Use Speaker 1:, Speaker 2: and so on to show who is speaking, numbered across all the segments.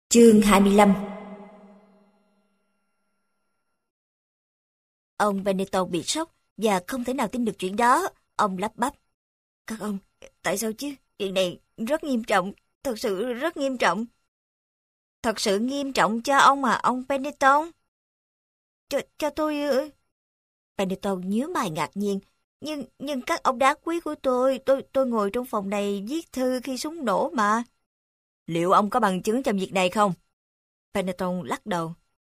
Speaker 1: Chương 25. Ông Benetton bị sốc và không thể nào tin được chuyện đó. Ông lắp bắp. Các ông, tại sao chứ? Chuyện này rất nghiêm trọng, thật sự rất nghiêm trọng. Thật sự nghiêm trọng cho ông à, ông Benetton? Cho tôi... Benetton nhíu mày ngạc nhiên. Nhưng các ông đáng quý của tôi ngồi trong phòng này viết thư khi súng nổ mà. Liệu ông có bằng chứng cho việc này không? Benetton lắc đầu.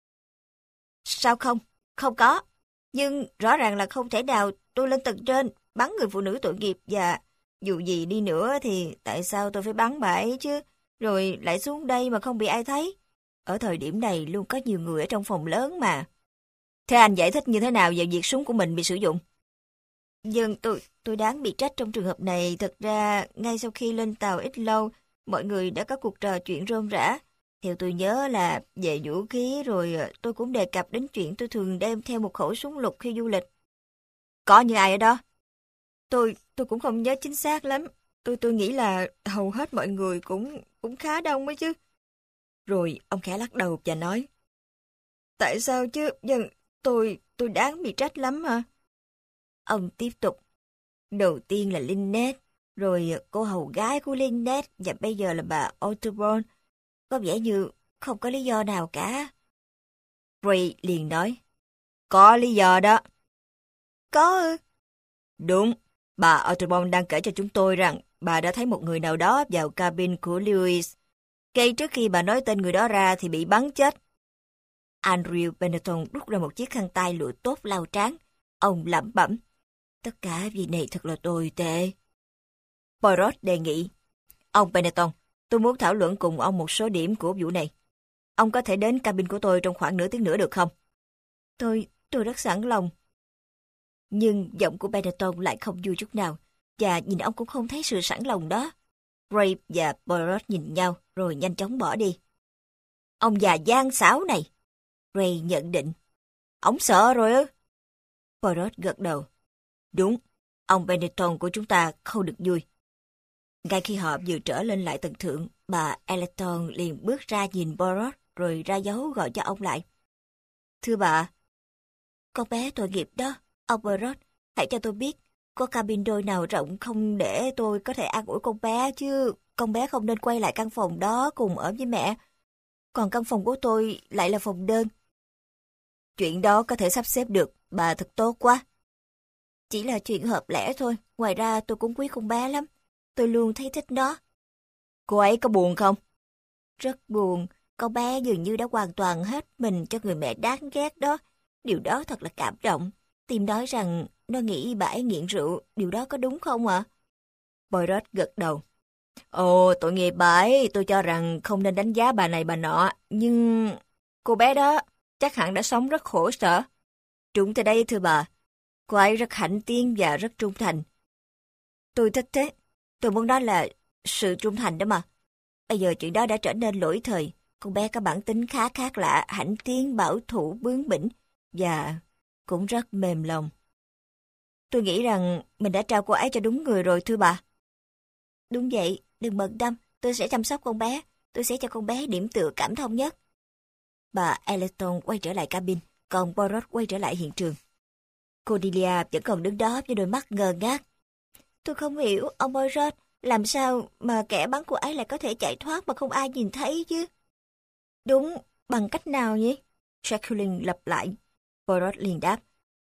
Speaker 1: Sao không? Không có. Nhưng rõ ràng là không thể nào tôi lên tầng trên bắn người phụ nữ tội nghiệp và dù gì đi nữa thì tại sao tôi phải bắn bà ấy chứ? Rồi lại xuống đây mà không bị ai thấy. Ở thời điểm này luôn có nhiều người ở trong phòng lớn mà. Thế anh giải thích như thế nào về việc súng của mình bị sử dụng? Nhưng tôi đáng bị trách trong trường hợp này. Thật ra, ngay sau khi lên tàu ít lâu, mọi người đã có cuộc trò chuyện rôm rả. Theo tôi nhớ là về vũ khí rồi tôi cũng đề cập đến chuyện tôi thường đem theo một khẩu súng lục khi du lịch. Có như ai ở đó? Tôi cũng không nhớ chính xác lắm. Tôi nghĩ là hầu hết mọi người cũng khá đông ấy chứ. Rồi ông khẽ lắc đầu và nói. Tại sao chứ? Nhưng tôi đáng bị trách lắm hả? Ông tiếp tục. Đầu tiên là Lynette, rồi cô hầu gái của Lynette và bây giờ là bà Otterborn. Có vẻ như không có lý do nào cả. Ray liền nói. Có lý do đó. Có ư? Đúng. Bà Otterborn đang kể cho chúng tôi rằng bà đã thấy một người nào đó vào cabin của Lewis. Ngay trước khi bà nói tên người đó ra thì bị bắn chết. Andrew Benetton rút ra một chiếc khăn tay lụa tốt lau trán. Ông lẩm bẩm. Tất cả việc này thật là tồi tệ. Poirot đề nghị. Ông Benetton, tôi muốn thảo luận cùng ông một số điểm của vụ này. Ông có thể đến cabin của tôi trong khoảng nửa tiếng nữa được không? Tôi rất sẵn lòng. Nhưng giọng của Benetton lại không vui chút nào, và nhìn ông cũng không thấy sự sẵn lòng đó. Ray và Poirot nhìn nhau rồi nhanh chóng bỏ đi. Ông già gian xảo này. Ray nhận định. Ông sợ rồi ư? Poirot gật đầu. Đúng, ông Benetton của chúng ta không được vui. Ngay khi họ vừa trở lên lại tầng thượng, bà Elton liền bước ra nhìn Poirot rồi ra dấu gọi cho ông lại. Thưa bà, con bé tội nghiệp đó, ông Poirot, hãy cho tôi biết, có cabin đôi nào rộng không để tôi có thể an ủi con bé chứ, con bé không nên quay lại căn phòng đó cùng ở với mẹ. Còn căn phòng của tôi lại là phòng đơn. Chuyện đó có thể sắp xếp được, bà thật tốt quá. Chỉ là chuyện hợp lẽ thôi, ngoài ra tôi cũng quý con bé lắm. Tôi luôn thấy thích nó. Cô ấy có buồn không? Rất buồn, con bé dường như đã hoàn toàn hết mình cho người mẹ đáng ghét đó. Điều đó thật là cảm động. Tim nói rằng nó nghĩ bà ấy nghiện rượu, điều đó có đúng không ạ? Poirot gật đầu. Ồ, tội nghiệp bà ấy, tôi cho rằng không nên đánh giá bà này bà nọ, nhưng cô bé đó chắc hẳn đã sống rất khổ sở. Trúng tới đây thưa bà, cô ấy rất hãnh tiên và rất trung thành. Tôi thích thế, tôi muốn nói là sự trung thành đó mà. Bây giờ chuyện đó đã trở nên lỗi thời, con bé có bản tính khá khác lạ, hãnh tiến, bảo thủ, bướng bỉnh và cũng rất mềm lòng. Tôi nghĩ rằng mình đã trao cô ấy cho đúng người rồi thưa bà. Đúng vậy, đừng bận tâm, tôi sẽ chăm sóc con bé, tôi sẽ cho con bé điểm tựa cảm thông nhất. Bà Elton quay trở lại cabin, còn Poirot quay trở lại hiện trường. Cordelia vẫn còn đứng đó với đôi mắt ngơ ngác. Tôi không hiểu, ông Poirot, làm sao mà kẻ bắn cô ấy lại có thể chạy thoát mà không ai nhìn thấy chứ? Đúng, bằng cách nào nhỉ? Jacqueline lặp lại. Poirot liền đáp.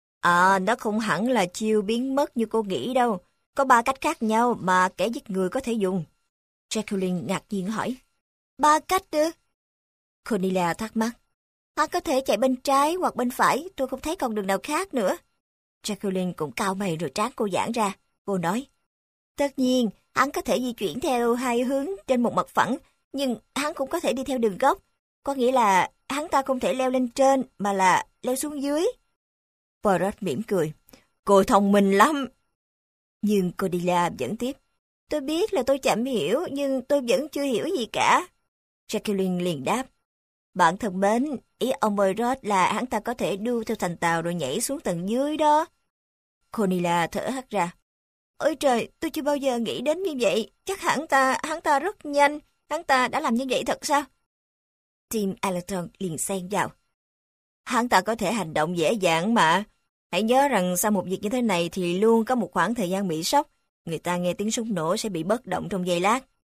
Speaker 1: Nó không hẳn là chiêu biến mất như cô nghĩ đâu. Có 3 cách khác nhau mà kẻ giết người có thể dùng. Jacqueline ngạc nhiên hỏi. 3 cách ư? Cornelia thắc mắc. Hắn có thể chạy bên trái hoặc bên phải, tôi không thấy con đường nào khác nữa. Jacqueline cũng cau mày rồi trán cô giãn ra. Cô nói. Tất nhiên, hắn có thể di chuyển theo 2 hướng trên một mặt phẳng, nhưng hắn cũng có thể đi theo đường góc. Có nghĩa là hắn ta không thể leo lên trên, mà là leo xuống dưới. Poirot mỉm cười. Cô thông minh lắm. Nhưng Cordelia vẫn tiếp. Tôi biết là tôi chậm hiểu, nhưng tôi vẫn chưa hiểu gì cả. Jacqueline liền đáp. Bạn thân mến, ý ông Poirot là hắn ta có thể đu theo thành tàu rồi nhảy xuống tầng dưới đó. Cornelia thở hắt ra. Ôi trời, tôi chưa bao giờ nghĩ đến như vậy. Chắc hắn ta rất nhanh. Hắn ta đã làm như vậy thật sao? Tim Allerton liền xen vào. Hắn ta có thể hành động dễ dàng mà. Hãy nhớ rằng sau một việc như thế này thì luôn có một khoảng thời gian bị sốc. Người ta nghe tiếng súng nổ sẽ bị bất động trong giây lát.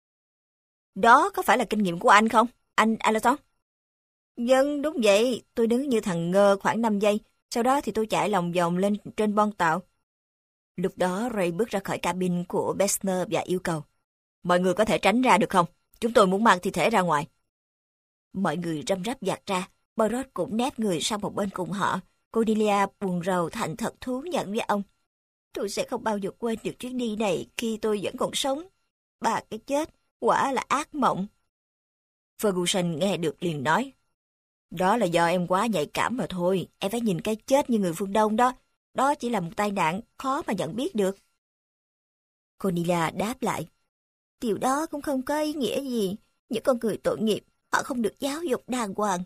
Speaker 1: Đó có phải là kinh nghiệm của anh không, anh Allerton? Vâng, đúng vậy. Tôi đứng như thằng ngơ khoảng 5 giây. Sau đó thì tôi chạy lòng vòng lên trên bon tàu. Lúc đó Ray bước ra khỏi cabin của Bessner và yêu cầu. Mọi người có thể tránh ra được không? Chúng tôi muốn mang thi thể ra ngoài. Mọi người răm rắp dạt ra. Poirot cũng nép người sang một bên cùng họ. Cordelia buồn rầu thành thật thú nhận với ông. Tôi sẽ không bao giờ quên được chuyến đi này khi tôi vẫn còn sống. Bà cái chết, quả là ác mộng. Ferguson nghe được liền nói. Đó là do em quá nhạy cảm mà thôi. Em phải nhìn cái chết như người phương Đông đó. Đó chỉ là một tai nạn khó mà nhận biết được. Cordelia đáp lại. Điều đó cũng không có ý nghĩa gì. Những con người tội nghiệp, họ không được giáo dục đàng hoàng.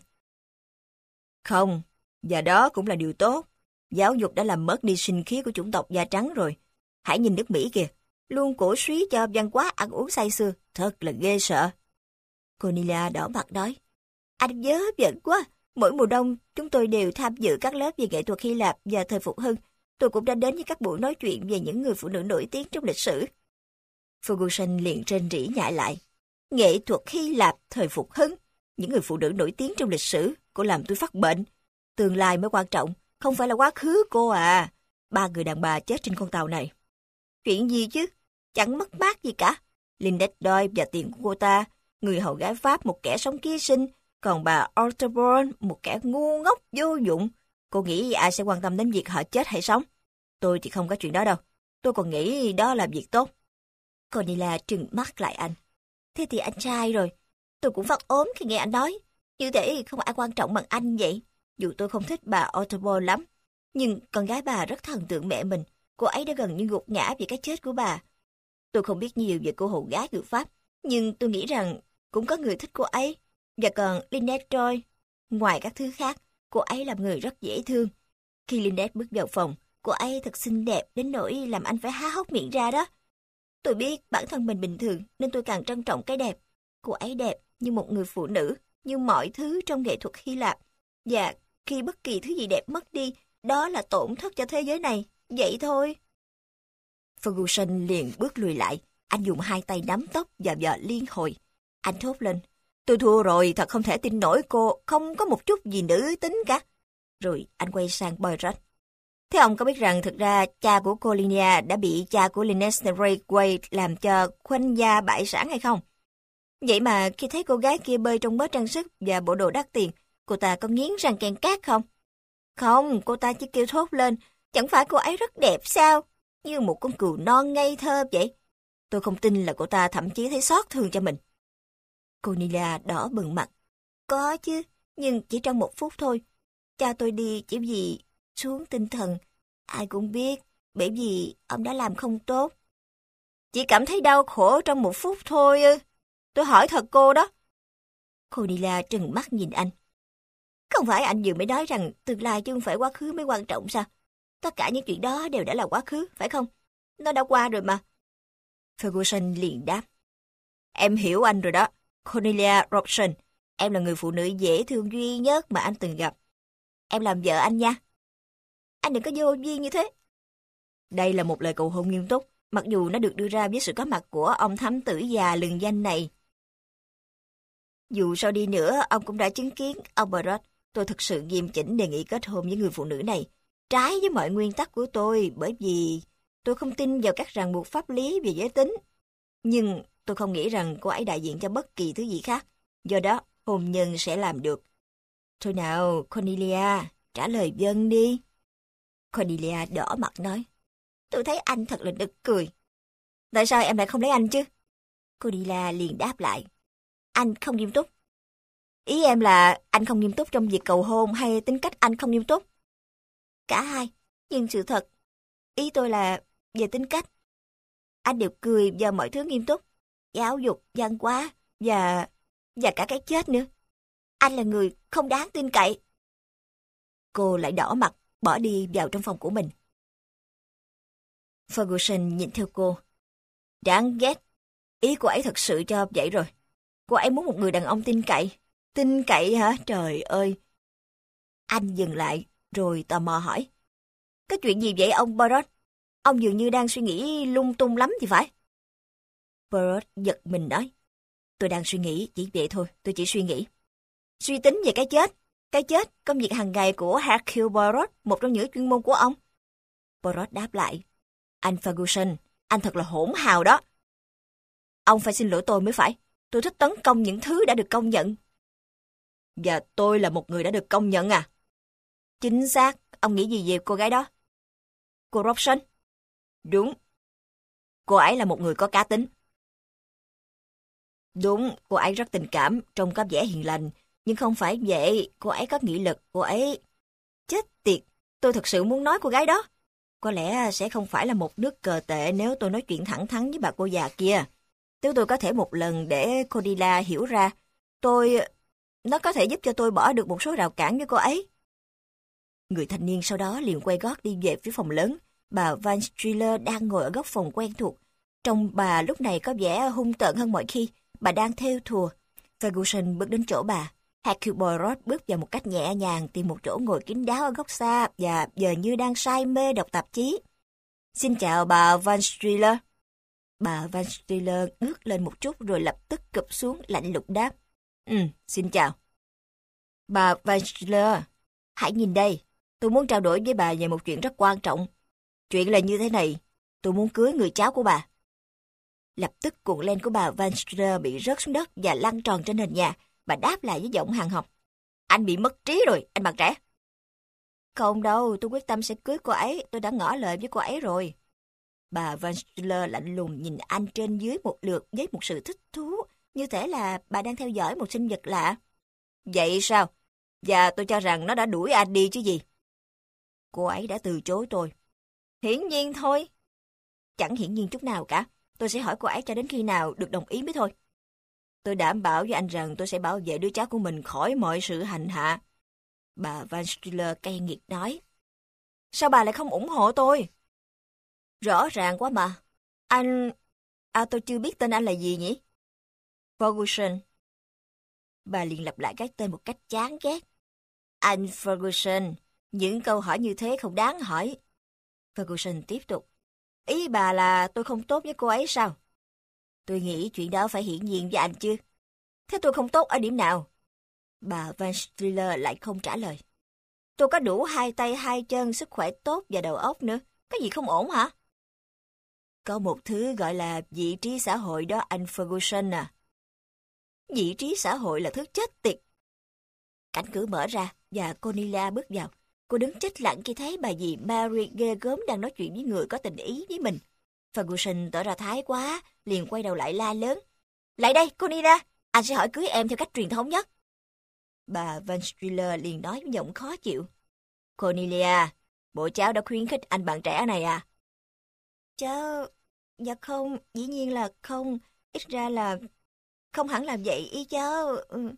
Speaker 1: Không, và đó cũng là điều tốt. Giáo dục đã làm mất đi sinh khí của chủng tộc da trắng rồi. Hãy nhìn nước Mỹ kìa, luôn cổ suý cho văn hóa ăn uống say sưa, thật là ghê sợ. Cornelia đỏ mặt nói, anh vớ vẩn quá. Mỗi mùa đông, chúng tôi đều tham dự các lớp về nghệ thuật Hy Lạp và thời phục hưng. Tôi cũng đã đến với các buổi nói chuyện về những người phụ nữ nổi tiếng trong lịch sử. Ferguson liền rên rỉ nhại lại. Nghệ thuật Hy Lạp thời phục hưng, những người phụ nữ nổi tiếng trong lịch sử, cô làm tôi phát bệnh. Tương lai mới quan trọng, không phải là quá khứ cô à. 3 người đàn bà chết trên con tàu này. Chuyện gì chứ? Chẳng mất mát gì cả. Lynette Doyle và tiền của cô ta, người hầu gái Pháp một kẻ sống ký sinh, còn bà Otterborn một kẻ ngu ngốc vô dụng. Cô nghĩ ai sẽ quan tâm đến việc họ chết hay sống? Tôi thì không có chuyện đó đâu. Tôi còn nghĩ đó là việc tốt. Cornelia trừng mắt lại anh. Thế thì anh trai rồi. Tôi cũng phát ốm khi nghe anh nói. Như thế không ai quan trọng bằng anh vậy. Dù tôi không thích bà Otterborn lắm, nhưng con gái bà rất thần tượng mẹ mình. Cô ấy đã gần như gục ngã vì cái chết của bà. Tôi không biết nhiều về cô hầu gái người Pháp, nhưng tôi nghĩ rằng cũng có người thích cô ấy. Và còn Lynette Doyle, ngoài các thứ khác, cô ấy là người rất dễ thương. Khi Lynette bước vào phòng, cô ấy thật xinh đẹp đến nỗi làm anh phải há hốc miệng ra đó. Tôi biết bản thân mình bình thường nên tôi càng trân trọng cái đẹp. Cô ấy đẹp như một người phụ nữ, như mọi thứ trong nghệ thuật Hy Lạp. Và khi bất kỳ thứ gì đẹp mất đi, đó là tổn thất cho thế giới này. Vậy thôi. Ferguson liền bước lùi lại. Anh dùng 2 tay nắm tóc và vợ liên hồi. Anh thốt lên. Tôi thua rồi, thật không thể tin nổi cô, không có một chút gì nữ tính cả. Rồi anh quay sang Poirot. Thế ông có biết rằng thực ra cha của cô Linnea đã bị cha của Lynette Ray làm cho khoanh da bại sản hay không? Vậy mà khi thấy cô gái kia bơi trong mớ trang sức và bộ đồ đắt tiền, cô ta có nghiến răng ken cát không? Không, cô ta chỉ kêu thốt lên, chẳng phải cô ấy rất đẹp sao? Như một con cừu non ngây thơ vậy. Tôi không tin là cô ta thậm chí thấy xót thương cho mình. Cornelia đỏ bừng mặt. Có chứ, nhưng chỉ trong 1 phút thôi. Cha tôi đi chỉ vì xuống tinh thần. Ai cũng biết, bởi vì ông đã làm không tốt. Chỉ cảm thấy đau khổ trong 1 phút thôi ư? Tôi hỏi thật cô đó. Cornelia trừng mắt nhìn anh. Không phải anh vừa mới nói rằng tương lai chứ không phải quá khứ mới quan trọng sao? Tất cả những chuyện đó đều đã là quá khứ, phải không? Nó đã qua rồi mà. Ferguson liền đáp. Em hiểu anh rồi đó. Cornelia Robson, em là người phụ nữ dễ thương duy nhất mà anh từng gặp. Em làm vợ anh nha. Anh đừng có vô duyên như thế. Đây là một lời cầu hôn nghiêm túc, mặc dù nó được đưa ra với sự có mặt của ông thám tử già lừng danh này. Dù sao đi nữa, ông cũng đã chứng kiến, ông Poirot, tôi thực sự nghiêm chỉnh đề nghị kết hôn với người phụ nữ này. Trái với mọi nguyên tắc của tôi, bởi vì tôi không tin vào các ràng buộc pháp lý về giới tính. Nhưng tôi không nghĩ rằng cô ấy đại diện cho bất kỳ thứ gì khác. Do đó, hôn nhân sẽ làm được. Thôi nào, Cornelia, trả lời vâng đi. Cornelia đỏ mặt nói. Tôi thấy anh thật là nực cười. Tại sao em lại không lấy anh chứ? Cornelia liền đáp lại. Anh không nghiêm túc. Ý em là anh không nghiêm túc trong việc cầu hôn hay tính cách anh không nghiêm túc? Cả hai, nhưng sự thật. Ý tôi là về tính cách. Anh đều cười vào mọi thứ nghiêm túc. Giáo dục, văn hóa và cả cái chết nữa. Anh là người không đáng tin cậy. Cô lại đỏ mặt, bỏ đi vào trong phòng của mình. Ferguson nhìn theo cô. Đáng ghét. Ý cô ấy thật sự cho vậy rồi. Cô ấy muốn một người đàn ông tin cậy. Tin cậy hả? Trời ơi! Anh dừng lại, rồi tò mò hỏi. Cái chuyện gì vậy ông Poirot? Ông dường như đang suy nghĩ lung tung lắm thì phải. Poirot giật mình nói. Tôi đang suy nghĩ, chỉ vậy thôi, tôi chỉ suy nghĩ. Suy tính về cái chết. Cái chết, công việc hàng ngày của Hercule Poirot, một trong những chuyên môn của ông. Poirot đáp lại. Anh Ferguson, anh thật là hỗn hào đó. Ông phải xin lỗi tôi mới phải. Tôi thích tấn công những thứ đã được công nhận. Và tôi là một người đã được công nhận à? Chính xác, ông nghĩ gì về cô gái đó? Cô Robson? Đúng. Cô ấy là một người có cá tính. Đúng, cô ấy rất tình cảm, trông có vẻ hiền lành. Nhưng không phải vậy, cô ấy có nghị lực, cô ấy... Chết tiệt, tôi thật sự muốn nói cô gái đó. Có lẽ sẽ không phải là một nước cờ tệ nếu tôi nói chuyện thẳng thắn với bà cô già kia. Nếu tôi có thể một lần để Cordelia hiểu ra, nó có thể giúp cho tôi bỏ được một số rào cản với cô ấy. Người thanh niên sau đó liền quay gót đi về phía phòng lớn. Bà Van Strieler đang ngồi ở góc phòng quen thuộc. Trông bà lúc này có vẻ hung tợn hơn mọi khi. Bà đang thêu thùa. Ferguson bước đến chỗ bà. Hercule Poirot bước vào một cách nhẹ nhàng tìm một chỗ ngồi kín đáo ở góc xa và giờ như đang say mê đọc tạp chí. Xin chào bà Van Strieler. Bà Van Strieler ngước lên một chút rồi lập tức cụp xuống lạnh lùng đáp. Xin chào. Bà Van Strieler, hãy nhìn đây. Tôi muốn trao đổi với bà về một chuyện rất quan trọng. Chuyện là như thế này. Tôi muốn cưới người cháu của bà. Lập tức cuộn len của bà Van Strieler bị rớt xuống đất và lăn tròn trên nền nhà. Bà đáp lại với giọng hàng học. Anh bị mất trí rồi, anh bạn trẻ. Không đâu, tôi quyết tâm sẽ cưới cô ấy. Tôi đã ngỏ lời với cô ấy rồi. Bà Van Strieler lạnh lùng nhìn anh trên dưới một lượt với một sự thích thú. Như thể là bà đang theo dõi một sinh vật lạ. Vậy sao? Và tôi cho rằng nó đã đuổi anh đi chứ gì. Cô ấy đã từ chối tôi. Hiển nhiên thôi. Chẳng hiển nhiên chút nào cả. Tôi sẽ hỏi cô ấy cho đến khi nào được đồng ý mới thôi. Tôi đảm bảo với anh rằng tôi sẽ bảo vệ đứa cháu của mình khỏi mọi sự hành hạ. Bà Van Strieler cay nghiệt nói. Sao bà lại không ủng hộ tôi? Rõ ràng quá mà. Anh... tôi chưa biết tên anh là gì nhỉ? Ferguson. Bà liền lặp lại cái tên một cách chán ghét. Anh Ferguson, những câu hỏi như thế không đáng hỏi. Ferguson tiếp tục. Ý bà là tôi không tốt với cô ấy sao? Tôi nghĩ chuyện đó phải hiển nhiên với anh chứ. Thế tôi không tốt ở điểm nào? Bà Van Strieler lại không trả lời. Tôi có đủ hai tay hai chân, sức khỏe tốt và đầu óc nữa. Cái gì không ổn hả? Có một thứ gọi là vị trí xã hội đó anh Ferguson à. Vị trí xã hội là thứ chết tiệt. Cánh cửa mở ra và Cornelia bước vào. Cô đứng chết lặng khi thấy bà dì Mary ghê gớm đang nói chuyện với người có tình ý với mình. Ferguson tỏ ra thái quá, liền quay đầu lại la lớn. Lại đây, Cornelia, anh sẽ hỏi cưới em theo cách truyền thống nhất. Bà Van Strieler liền nói với giọng khó chịu. Cornelia, bộ cháu đã khuyến khích anh bạn trẻ này à? Cháu... Dạ không, dĩ nhiên là không. Ít ra là... Không hẳn là vậy, ý cháu...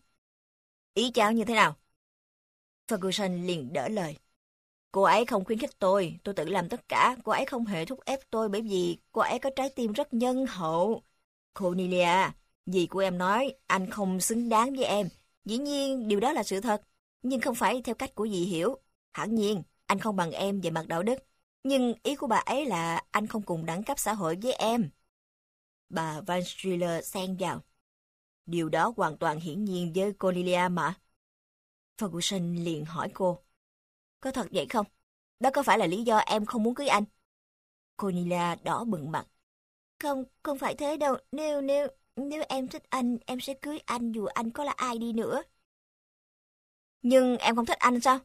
Speaker 1: Ý cháu như thế nào? Ferguson liền đỡ lời. Cô ấy không khuyến khích tôi tự làm tất cả. Cô ấy không hề thúc ép tôi bởi vì cô ấy có trái tim rất nhân hậu. Cornelia, dì của em nói anh không xứng đáng với em. Dĩ nhiên điều đó là sự thật, nhưng không phải theo cách của dì hiểu. Hẳn nhiên, anh không bằng em về mặt đạo đức. Nhưng ý của bà ấy là anh không cùng đẳng cấp xã hội với em. Bà Van Strieler xen vào. Điều đó hoàn toàn hiển nhiên với Cornelia mà. Ferguson liền hỏi cô. Có thật vậy không? Đó có phải là lý do em không muốn cưới anh? Cornelia đỏ bừng mặt. Không phải thế đâu. Nếu em thích anh, em sẽ cưới anh dù anh có là ai đi nữa. Nhưng em không thích anh sao?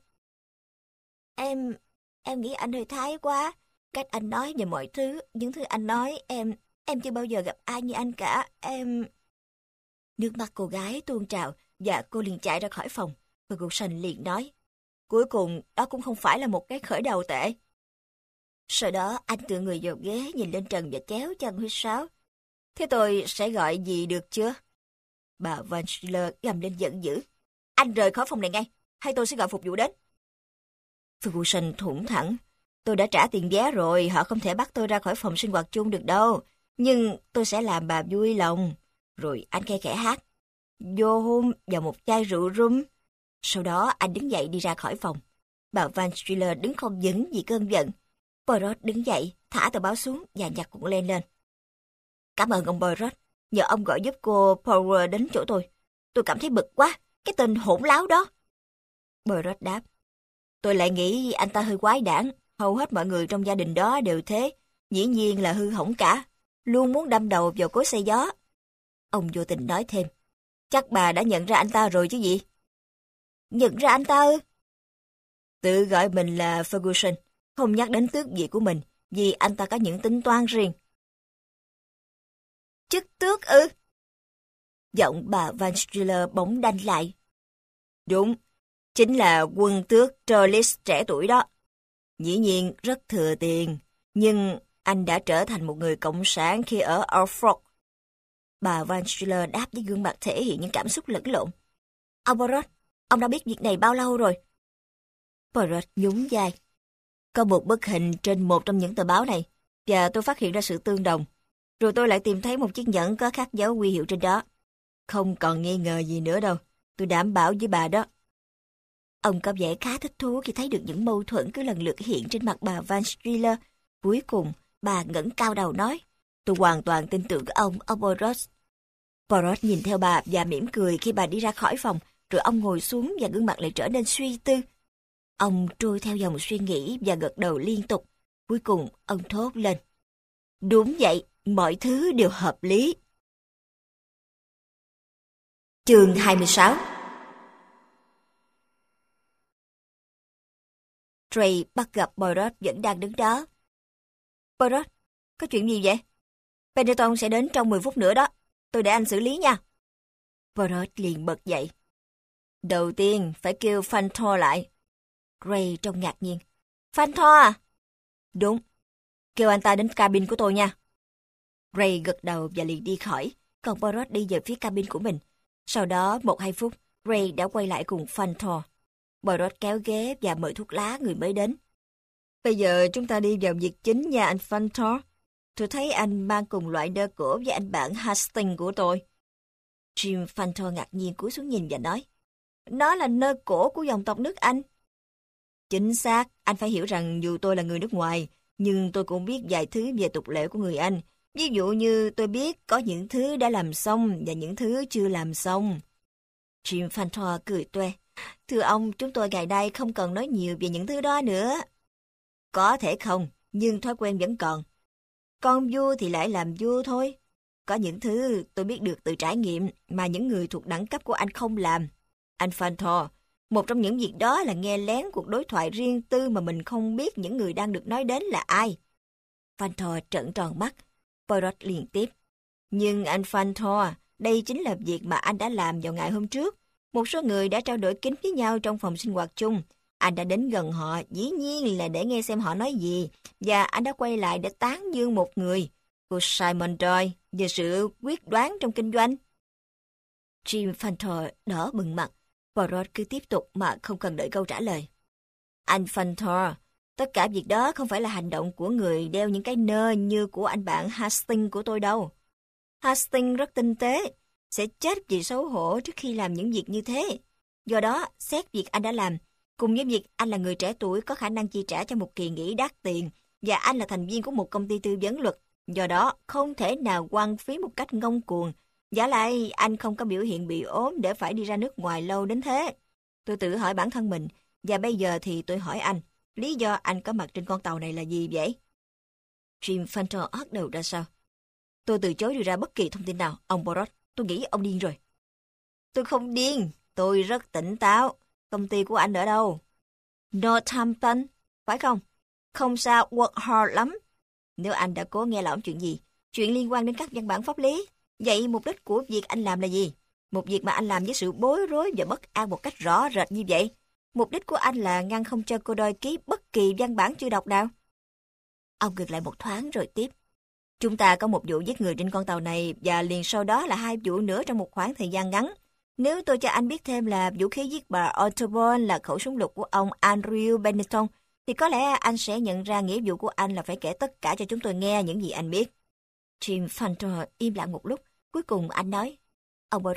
Speaker 1: Em nghĩ anh hơi thái quá. Cách anh nói về mọi thứ, những thứ anh nói, em chưa bao giờ gặp ai như anh cả. Nước mắt cô gái tuôn trào và cô liền chạy ra khỏi phòng. Ferguson liền nói. Cuối cùng, đó cũng không phải là một cái khởi đầu tệ. Sau đó, anh tựa người vào ghế, nhìn lên trần và kéo chân huýt sáo. Thế tôi sẽ gọi gì được chưa? Bà Van Strieler gầm lên giận dữ. Anh rời khỏi phòng này ngay, hay tôi sẽ gọi phục vụ đến. Ferguson thủng thẳng. Tôi đã trả tiền vé rồi, họ không thể bắt tôi ra khỏi phòng sinh hoạt chung được đâu. Nhưng tôi sẽ làm bà vui lòng. Rồi anh khe khẽ hát. vô hôn vào một chai rượu rum. Sau đó anh đứng dậy đi ra khỏi phòng. Bà Van Stiller đứng không vững vì cơn giận. Poirot đứng dậy, thả tờ báo xuống và nhặt cuộn len lên. Cảm ơn ông Poirot, nhờ ông gọi giúp cô Power đến chỗ tôi. Tôi cảm thấy bực quá, cái tên hỗn láo đó. Poirot đáp. Tôi lại nghĩ anh ta hơi quái đản, hầu hết mọi người trong gia đình đó đều thế, dĩ nhiên là hư hỏng cả, luôn muốn đâm đầu vào cối xay gió. Ông vô tình nói thêm, chắc bà đã nhận ra anh ta rồi chứ gì? Nhận ra anh ta ư? Tự gọi mình là Ferguson, không nhắc đến tước vị của mình, vì anh ta có những tính toán riêng. Chức tước ư? Giọng bà Van Stiller bỗng đanh lại. Đúng, chính là quân tước Trollis trẻ tuổi đó. Dĩ nhiên rất thừa tiền, nhưng anh đã trở thành một người cộng sản khi ở Orford. Bà Van Stiller đáp với gương mặt thể hiện những cảm xúc lẫn lộn. Ông Poirot, ông đã biết việc này bao lâu rồi? Poirot nhún vai. Có một bức hình trên một trong những tờ báo này, và tôi phát hiện ra sự tương đồng. Rồi tôi lại tìm thấy một chiếc nhẫn có khắc dấu huy hiệu trên đó. Không còn nghi ngờ gì nữa đâu, tôi đảm bảo với bà đó. Ông có vẻ khá thích thú khi thấy được những mâu thuẫn cứ lần lượt hiện trên mặt bà Van Stiller. Cuối cùng, bà ngẩng cao đầu nói, tôi hoàn toàn tin tưởng ông Poirot. Poirot nhìn theo bà và mỉm cười khi bà đi ra khỏi phòng, rồi ông ngồi xuống và gương mặt lại trở nên suy tư. Ông trôi theo dòng suy nghĩ và gật đầu liên tục. Cuối cùng, ông thốt lên. Đúng vậy, mọi thứ đều hợp lý. Chương 26. Trey bắt gặp Poirot vẫn đang đứng đó. Poirot, có chuyện gì vậy? Pendleton sẽ đến trong 10 phút nữa đó. Tôi để anh xử lý nha. Poirot liền bật dậy. Đầu tiên, phải kêu Fantor lại. Gray trông ngạc nhiên. Fantor à? Đúng. Kêu anh ta đến cabin của tôi nha. Gray gật đầu và liền đi khỏi, còn Poirot đi về phía cabin của mình. Sau đó, 1-2 phút, Gray đã quay lại cùng Fantor. Poirot kéo ghế và mời thuốc lá người mới đến. Bây giờ chúng ta đi vào việc chính nha anh Fantor. Tôi thấy anh mang cùng loại nơ cổ với anh bạn Hastings của tôi. Jim Fantor ngạc nhiên cúi xuống nhìn và nói. Nó là nơ cổ của dòng tộc nước Anh. Chính xác, anh phải hiểu rằng dù tôi là người nước ngoài, nhưng tôi cũng biết vài thứ về tục lệ của người Anh. Ví dụ như tôi biết có những thứ đã làm xong và những thứ chưa làm xong. Jim Fantor cười toe. Thưa ông, chúng tôi ngày nay không cần nói nhiều về những thứ đó nữa. Có thể không, nhưng thói quen vẫn còn. Con vua thì lại làm vua thôi. Có những thứ tôi biết được từ trải nghiệm mà những người thuộc đẳng cấp của anh không làm. Anh Fantor, một trong những việc đó là nghe lén cuộc đối thoại riêng tư mà mình không biết những người đang được nói đến là ai. Fantor trợn tròn mắt. Poirot liền tiếp. Nhưng anh Fantor, đây chính là việc mà anh đã làm vào ngày hôm trước. Một số người đã trao đổi kín với nhau trong phòng sinh hoạt chung. Anh đã đến gần họ, dĩ nhiên là để nghe xem họ nói gì, và anh đã quay lại để tán dương một người, cô Simon Doyle, về sự quyết đoán trong kinh doanh. Jim Fantor đỏ bừng mặt, Poirot cứ tiếp tục mà không cần đợi câu trả lời. Anh Fantor, tất cả việc đó không phải là hành động của người đeo những cái nơ như của anh bạn Hastings của tôi đâu. Hastings rất tinh tế, sẽ chết vì xấu hổ trước khi làm những việc như thế. Do đó, xét việc anh đã làm, cùng với việc anh là người trẻ tuổi có khả năng chi trả cho một kỳ nghỉ đắt tiền, và anh là thành viên của một công ty tư vấn luật, do đó không thể nào hoang phí một cách ngông cuồng. Vả lại, anh không có biểu hiện bị ốm để phải đi ra nước ngoài lâu đến thế. Tôi tự hỏi bản thân mình, và bây giờ thì tôi hỏi anh, lý do anh có mặt trên con tàu này là gì vậy? Jim Fantor hất đầu ra sau. Tôi từ chối đưa ra bất kỳ thông tin nào, ông Poirot. Tôi nghĩ ông điên rồi. Tôi không điên, tôi rất tỉnh táo. Công ty của anh ở đâu? Northampton, phải không? Không xa Workhall lắm. Nếu anh đã cố nghe lỏm chuyện gì, chuyện liên quan đến các văn bản pháp lý, vậy mục đích của việc anh làm là gì? Một việc mà anh làm với sự bối rối và bất an một cách rõ rệt như vậy. Mục đích của anh là ngăn không cho cô Doyle ký bất kỳ văn bản chưa đọc nào. Ông ngừng lại một thoáng rồi tiếp. Chúng ta có một vụ giết người trên con tàu này và liền sau đó là 2 vụ nữa trong một khoảng thời gian ngắn. Nếu tôi cho anh biết thêm là vũ khí giết bà Otterborn là khẩu súng lục của ông Andrew Benetton, thì có lẽ anh sẽ nhận ra nghĩa vụ của anh là phải kể tất cả cho chúng tôi nghe những gì anh biết. Jim Fantor im lặng một lúc, cuối cùng anh nói, ông Poirot,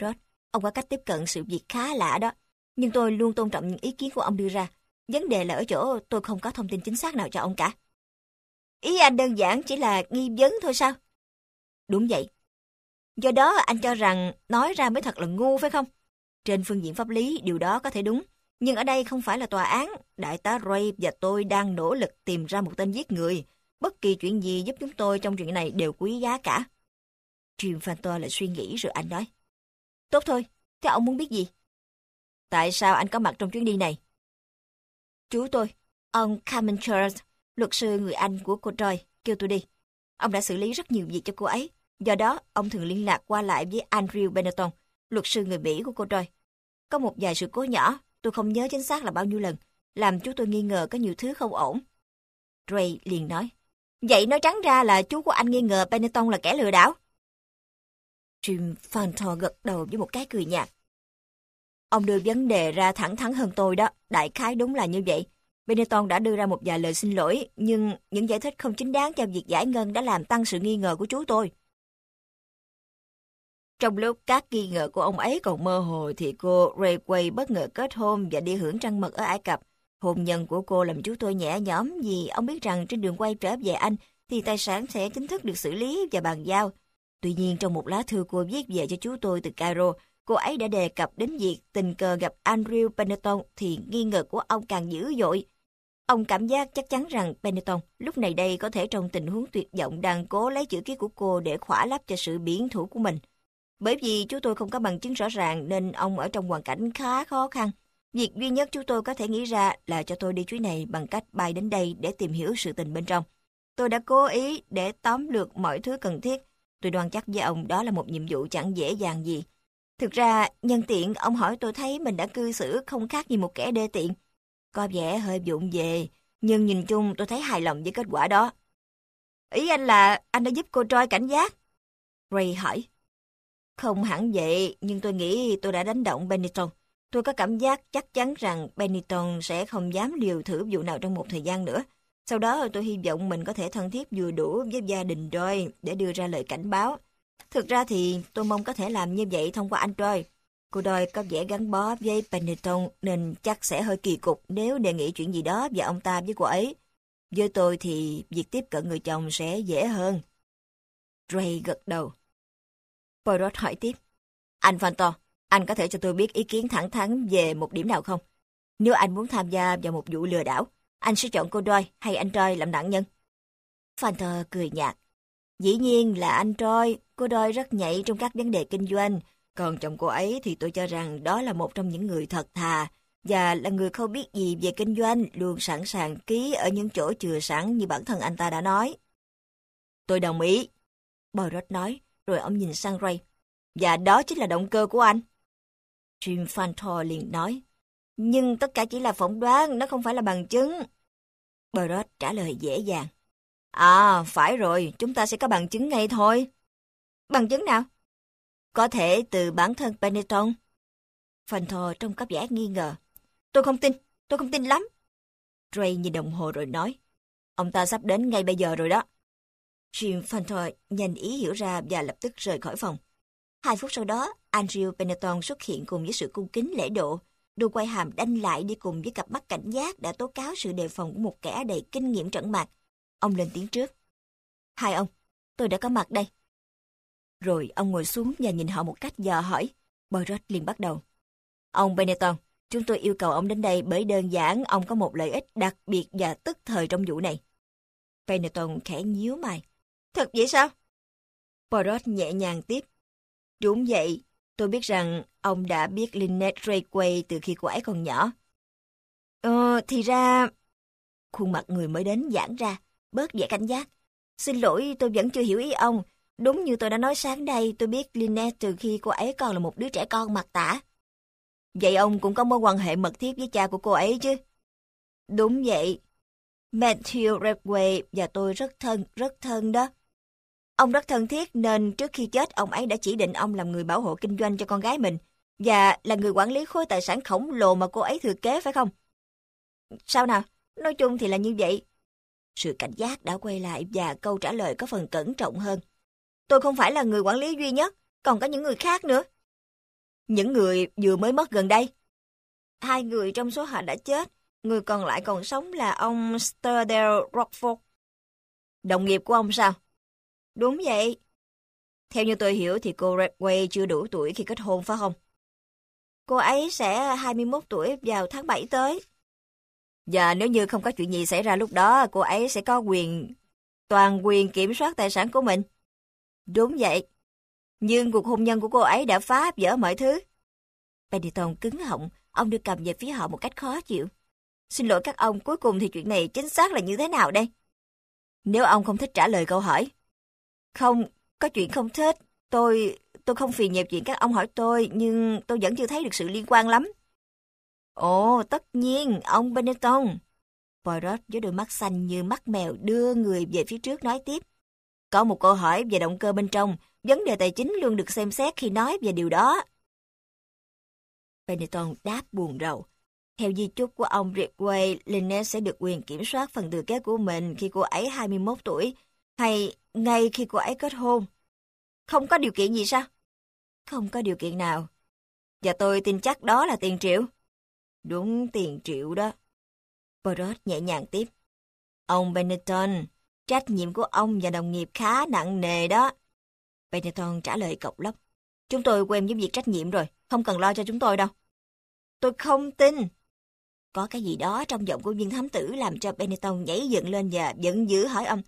Speaker 1: Ông có cách tiếp cận sự việc khá lạ đó, nhưng tôi luôn tôn trọng những ý kiến của ông đưa ra. Vấn đề là ở chỗ tôi không có thông tin chính xác nào cho ông cả. Ý anh đơn giản chỉ là nghi vấn thôi sao? Đúng vậy. Do đó anh cho rằng nói ra mới thật là ngu phải không? Trên phương diện pháp lý, điều đó có thể đúng. Nhưng ở đây không phải là tòa án. Đại tá Ray và tôi đang nỗ lực tìm ra một tên giết người. Bất kỳ chuyện gì giúp chúng tôi trong chuyện này đều quý giá cả. Jim Fantor lại suy nghĩ rồi anh nói. Tốt thôi, thế ông muốn biết gì? Tại sao anh có mặt trong chuyến đi này? Chú tôi, ông Carmen Charles, luật sư người Anh của cô Troy, kêu tôi đi. Ông đã xử lý rất nhiều việc cho cô ấy. Do đó, ông thường liên lạc qua lại với Andrew Benetton, luật sư người Mỹ của cô Troy. Có một vài sự cố nhỏ, tôi không nhớ chính xác là bao nhiêu lần, làm chú tôi nghi ngờ có nhiều thứ không ổn. Ray liền nói. Vậy nói trắng ra là chú của anh nghi ngờ Benetton là kẻ lừa đảo. Jim Fantor gật đầu với một cái cười nhạt. Ông đưa vấn đề ra thẳng thắn hơn tôi đó, đại khái đúng là như vậy. Benetton đã đưa ra một vài lời xin lỗi, nhưng những giải thích không chính đáng cho việc giải ngân đã làm tăng sự nghi ngờ của chú tôi. Trong lúc các nghi ngờ của ông ấy còn mơ hồ thì cô Rayway bất ngờ kết hôn và đi hưởng trăng mật ở Ai Cập. Hôn nhân của cô làm chú tôi nhẹ nhõm vì ông biết rằng trên đường quay trở về Anh thì tài sản sẽ chính thức được xử lý và bàn giao. Tuy nhiên trong một lá thư cô viết về cho chú tôi từ Cairo, cô ấy đã đề cập đến việc tình cờ gặp Andrew Benetton thì nghi ngờ của ông càng dữ dội. Ông cảm giác chắc chắn rằng Benetton lúc này đây có thể trong tình huống tuyệt vọng đang cố lấy chữ ký của cô để khỏa lấp cho sự biển thủ của mình. Bởi vì chú tôi không có bằng chứng rõ ràng nên ông ở trong hoàn cảnh khá khó khăn. Việc duy nhất chú tôi có thể nghĩ ra là cho tôi đi chuyến này bằng cách bay đến đây để tìm hiểu sự tình bên trong. Tôi đã cố ý để tóm lược mọi thứ cần thiết. Tôi đoan chắc với ông đó là một nhiệm vụ chẳng dễ dàng gì. Thực ra, nhân tiện ông hỏi tôi thấy mình đã cư xử không khác gì một kẻ đê tiện. Có vẻ hơi vụng về, nhưng nhìn chung tôi thấy hài lòng với kết quả đó. Ý anh là anh đã giúp cô Troy cảnh giác? Ray hỏi. Không hẳn vậy, nhưng tôi nghĩ tôi đã đánh động Benetton. Tôi có cảm giác chắc chắn rằng Benetton sẽ không dám liều thử vụ nào trong một thời gian nữa. Sau đó tôi hy vọng mình có thể thân thiết vừa đủ với gia đình Troy để đưa ra lời cảnh báo. Thực ra thì tôi mong có thể làm như vậy thông qua anh Troy. Cô Troy có vẻ gắn bó với Benetton nên chắc sẽ hơi kỳ cục nếu đề nghị chuyện gì đó và ông ta với cô ấy. Với tôi thì việc tiếp cận người chồng sẽ dễ hơn. Ray gật đầu. Poirot hỏi tiếp. Anh Fantor, anh có thể cho tôi biết ý kiến thẳng thắn về một điểm nào không? Nếu anh muốn tham gia vào một vụ lừa đảo, anh sẽ chọn cô Troy hay anh Troy làm nạn nhân? Fantor cười nhạt. Dĩ nhiên là anh Troy, cô Troy rất nhạy trong các vấn đề kinh doanh. Còn chồng cô ấy thì tôi cho rằng đó là một trong những người thật thà và là người không biết gì về kinh doanh, luôn sẵn sàng ký ở những chỗ chừa sẵn như bản thân anh ta đã nói. Tôi đồng ý, Poirot nói, rồi ông nhìn sang Ray. Và đó chính là động cơ của anh. Jim Fantor liền nói. Nhưng tất cả chỉ là phỏng đoán, nó không phải là bằng chứng. Poirot trả lời dễ dàng. À, phải rồi, chúng ta sẽ có bằng chứng ngay thôi. Bằng chứng nào? Có thể từ bản thân Benetton. Fantor trông có vẻ nghi ngờ. Tôi không tin lắm. Ray nhìn đồng hồ rồi nói. Ông ta sắp đến ngay bây giờ rồi đó. Jim Fantor nhanh ý hiểu ra và lập tức rời khỏi phòng. 2 phút sau đó, Andrew Benetton xuất hiện cùng với sự cung kính lễ độ. Đôi quai hàm đanh lại đi cùng với cặp mắt cảnh giác đã tố cáo sự đề phòng của một kẻ đầy kinh nghiệm trận mạc. Ông lên tiếng trước. Hai ông, tôi đã có mặt đây. Rồi ông ngồi xuống và nhìn họ một cách dò hỏi. Poirot liền bắt đầu. Ông Benetton, chúng tôi yêu cầu ông đến đây bởi đơn giản ông có một lợi ích đặc biệt và tức thời trong vụ này. Benetton khẽ nhíu mày. Thật vậy sao? Poirot nhẹ nhàng tiếp. Đúng vậy, tôi biết rằng ông đã biết Lynette Rayway từ khi cô ấy còn nhỏ. Thì ra... Khuôn mặt người mới đến giãn ra, bớt vẻ cảnh giác. Xin lỗi, tôi vẫn chưa hiểu ý ông. Đúng như tôi đã nói sáng đây, tôi biết Lynette từ khi cô ấy còn là một đứa trẻ con mặc tả. Vậy ông cũng có mối quan hệ mật thiết với cha của cô ấy chứ? Đúng vậy. Matthew Rayway và tôi rất thân đó. Ông rất thân thiết nên trước khi chết ông ấy đã chỉ định ông làm người bảo hộ kinh doanh cho con gái mình và là người quản lý khối tài sản khổng lồ mà cô ấy thừa kế phải không? Sao nào? Nói chung thì là như vậy. Sự cảnh giác đã quay lại và câu trả lời có phần cẩn trọng hơn. Tôi không phải là người quản lý duy nhất, còn có những người khác nữa. Những người vừa mới mất gần đây. 2 người trong số họ đã chết, người còn lại còn sống là ông Sturdale Rockford. Đồng nghiệp của ông sao? Đúng vậy. Theo như tôi hiểu thì cô Redway chưa đủ tuổi khi kết hôn phải không? Cô ấy sẽ 21 tuổi vào tháng 7 tới. Và nếu như không có chuyện gì xảy ra lúc đó, cô ấy sẽ có toàn quyền kiểm soát tài sản của mình. Đúng vậy. Nhưng cuộc hôn nhân của cô ấy đã phá vỡ mọi thứ. Pennington cứng họng, ông đưa cầm về phía họ một cách khó chịu. Xin lỗi các ông, cuối cùng thì chuyện này chính xác là như thế nào đây? Nếu ông không thích trả lời câu hỏi. Không, có chuyện không thích. Tôi không phiền nhọc chuyện các ông hỏi tôi, nhưng tôi vẫn chưa thấy được sự liên quan lắm. Ồ, tất nhiên, ông Benetton. Poirot với đôi mắt xanh như mắt mèo đưa người về phía trước nói tiếp. Có một câu hỏi về động cơ bên trong, vấn đề tài chính luôn được xem xét khi nói về điều đó. Benetton đáp buồn rầu. Theo di chúc của ông Ridgway, Lynette sẽ được quyền kiểm soát phần thừa kế của mình khi cô ấy 21 tuổi, hay ngay khi cô ấy kết hôn. Không có điều kiện gì sao? Không có điều kiện nào. Và tôi tin chắc đó là tiền triệu. Đúng, tiền triệu đó. Poirot nhẹ nhàng tiếp. Ông Benetton, trách nhiệm của ông và đồng nghiệp khá nặng nề đó. Benetton trả lời cộc lốc. Chúng tôi quen với việc trách nhiệm rồi, không cần lo cho chúng tôi đâu. Tôi không tin. Có cái gì đó trong giọng của viên thám tử làm cho Benetton nhảy dựng lên và giận dữ hỏi ông.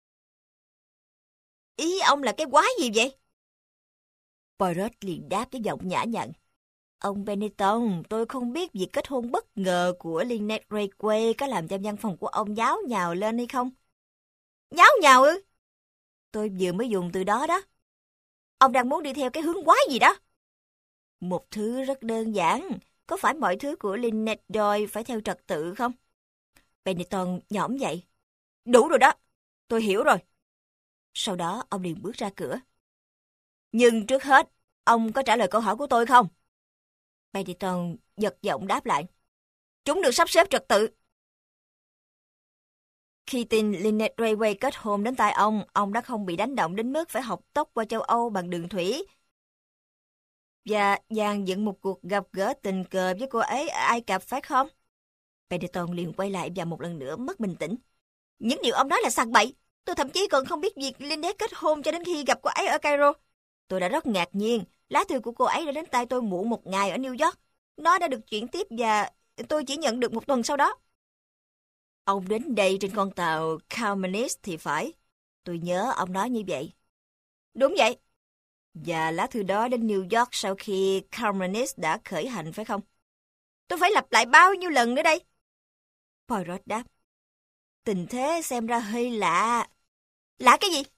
Speaker 1: Ý ông là cái quái gì vậy? Poirot liền đáp với giọng nhã nhặn. Ông Benetton, tôi không biết việc kết hôn bất ngờ của Lynette Ridgway có làm cho văn phòng của ông nháo nhào lên hay không? Nháo nhào ư? Tôi vừa mới dùng từ đó đó. Ông đang muốn đi theo cái hướng quái gì đó? Một thứ rất đơn giản. Có phải mọi thứ của Lynette Doyle phải theo trật tự không? Benetton nhõm dậy. Đủ rồi đó. Tôi hiểu rồi. Sau đó ông liền bước ra cửa. Nhưng trước hết, ông có trả lời câu hỏi của tôi không? Benetton giật giọng đáp lại. Chúng được sắp xếp trật tự. Khi tin Lynette Ridgway kết hôn đến tai ông đã không bị đánh động đến mức phải học tốc qua châu Âu bằng đường thủy và dàn dựng một cuộc gặp gỡ tình cờ với cô ấy ở Ai Cập phải không? Benetton liền quay lại và một lần nữa mất bình tĩnh. Những điều ông nói là sằng bậy. Tôi thậm chí còn không biết việc Lynette kết hôn cho đến khi gặp cô ấy ở Cairo. Tôi đã rất ngạc nhiên. Lá thư của cô ấy đã đến tay tôi muộn một ngày ở New York. Nó đã được chuyển tiếp và tôi chỉ nhận được một tuần sau đó. Ông đến đây trên con tàu Carmenis thì phải. Tôi nhớ ông nói như vậy. Đúng vậy. Và lá thư đó đến New York sau khi Carmenis đã khởi hành phải không? Tôi phải lặp lại bao nhiêu lần nữa đây? Poirot đáp. Tình thế xem ra hơi lạ. Lạ cái gì?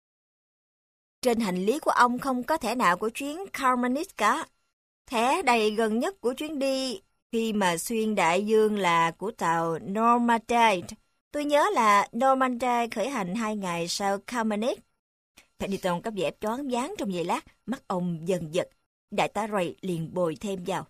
Speaker 1: Trên hành lý của ông không có thẻ nào của chuyến Carmenis cả. Thẻ đầy gần nhất của chuyến đi khi mà xuyên đại dương là của tàu Normandie. Tôi nhớ là Normandie khởi hành 2 ngày sau Carmenis. Pennington có vẻ choáng váng trong giây lát, mắt ông dần giật. Đại tá Ray liền bồi thêm vào.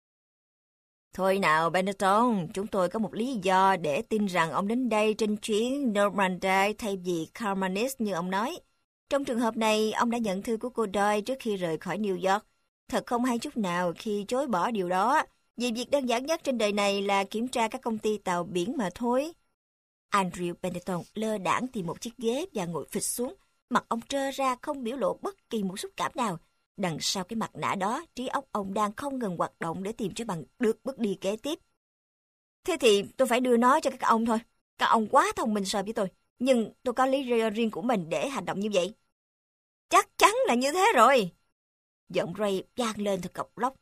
Speaker 1: Thôi nào Pennington, chúng tôi có một lý do để tin rằng ông đến đây trên chuyến Normandie thay vì Carmenis như ông nói. Trong trường hợp này, ông đã nhận thư của cô Doyle trước khi rời khỏi New York. Thật không hay chút nào khi chối bỏ điều đó, vì việc đơn giản nhất trên đời này là kiểm tra các công ty tàu biển mà thôi. Andrew Pennington lơ đãng tìm một chiếc ghế và ngồi phịch xuống. Mặt ông trơ ra không biểu lộ bất kỳ một xúc cảm nào. Đằng sau cái mặt nạ đó, trí óc ông đang không ngừng hoạt động để tìm cho bằng được bước đi kế tiếp. Thế thì tôi phải đưa nó cho các ông thôi. Các ông quá thông minh so với tôi. Nhưng tôi có lý do riêng của mình để hành động như vậy. Chắc chắn là như thế rồi. Giọng Ray vang lên thật cộc lốc.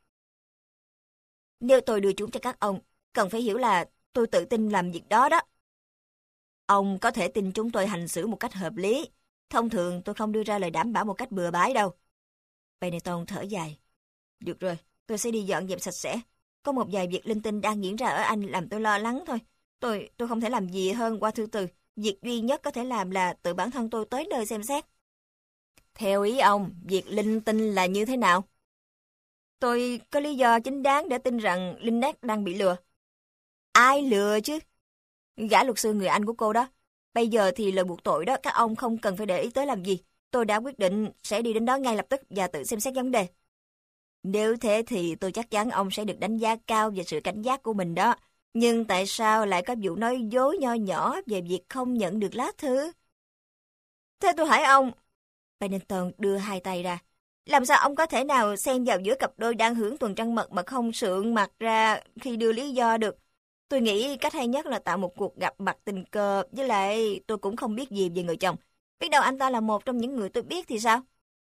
Speaker 1: Nếu tôi đưa chúng cho các ông, cần phải hiểu là tôi tự tin làm việc đó đó. Ông có thể tin chúng tôi hành xử một cách hợp lý. Thông thường tôi không đưa ra lời đảm bảo một cách bừa bãi đâu. Benetton thở dài. Được rồi, tôi sẽ đi dọn dẹp sạch sẽ. Có một vài việc linh tinh đang diễn ra ở Anh làm tôi lo lắng thôi. Tôi không thể làm gì hơn qua thư từ. Việc duy nhất có thể làm là tự bản thân tôi tới nơi xem xét. Theo ý ông, việc linh tinh là như thế nào? Tôi có lý do chính đáng để tin rằng Lynette đang bị lừa. Ai lừa chứ? Gã luật sư người Anh của cô đó. Bây giờ thì lời buộc tội đó các ông không cần phải để ý tới làm gì. Tôi đã quyết định sẽ đi đến đó ngay lập tức và tự xem xét vấn đề. Nếu thế thì tôi chắc chắn ông sẽ được đánh giá cao về sự cảnh giác của mình đó. Nhưng tại sao lại có vụ nói dối nho nhỏ về việc không nhận được lá thư? Thế tôi hỏi ông, Pennington đưa hai tay ra. Làm sao ông có thể nào xen vào giữa cặp đôi đang hưởng tuần trăng mật mà không sượng mặt ra khi đưa lý do được? Tôi nghĩ cách hay nhất là tạo một cuộc gặp mặt tình cờ, với lại tôi cũng không biết gì về người chồng. Biết đâu anh ta là một trong những người tôi biết thì sao?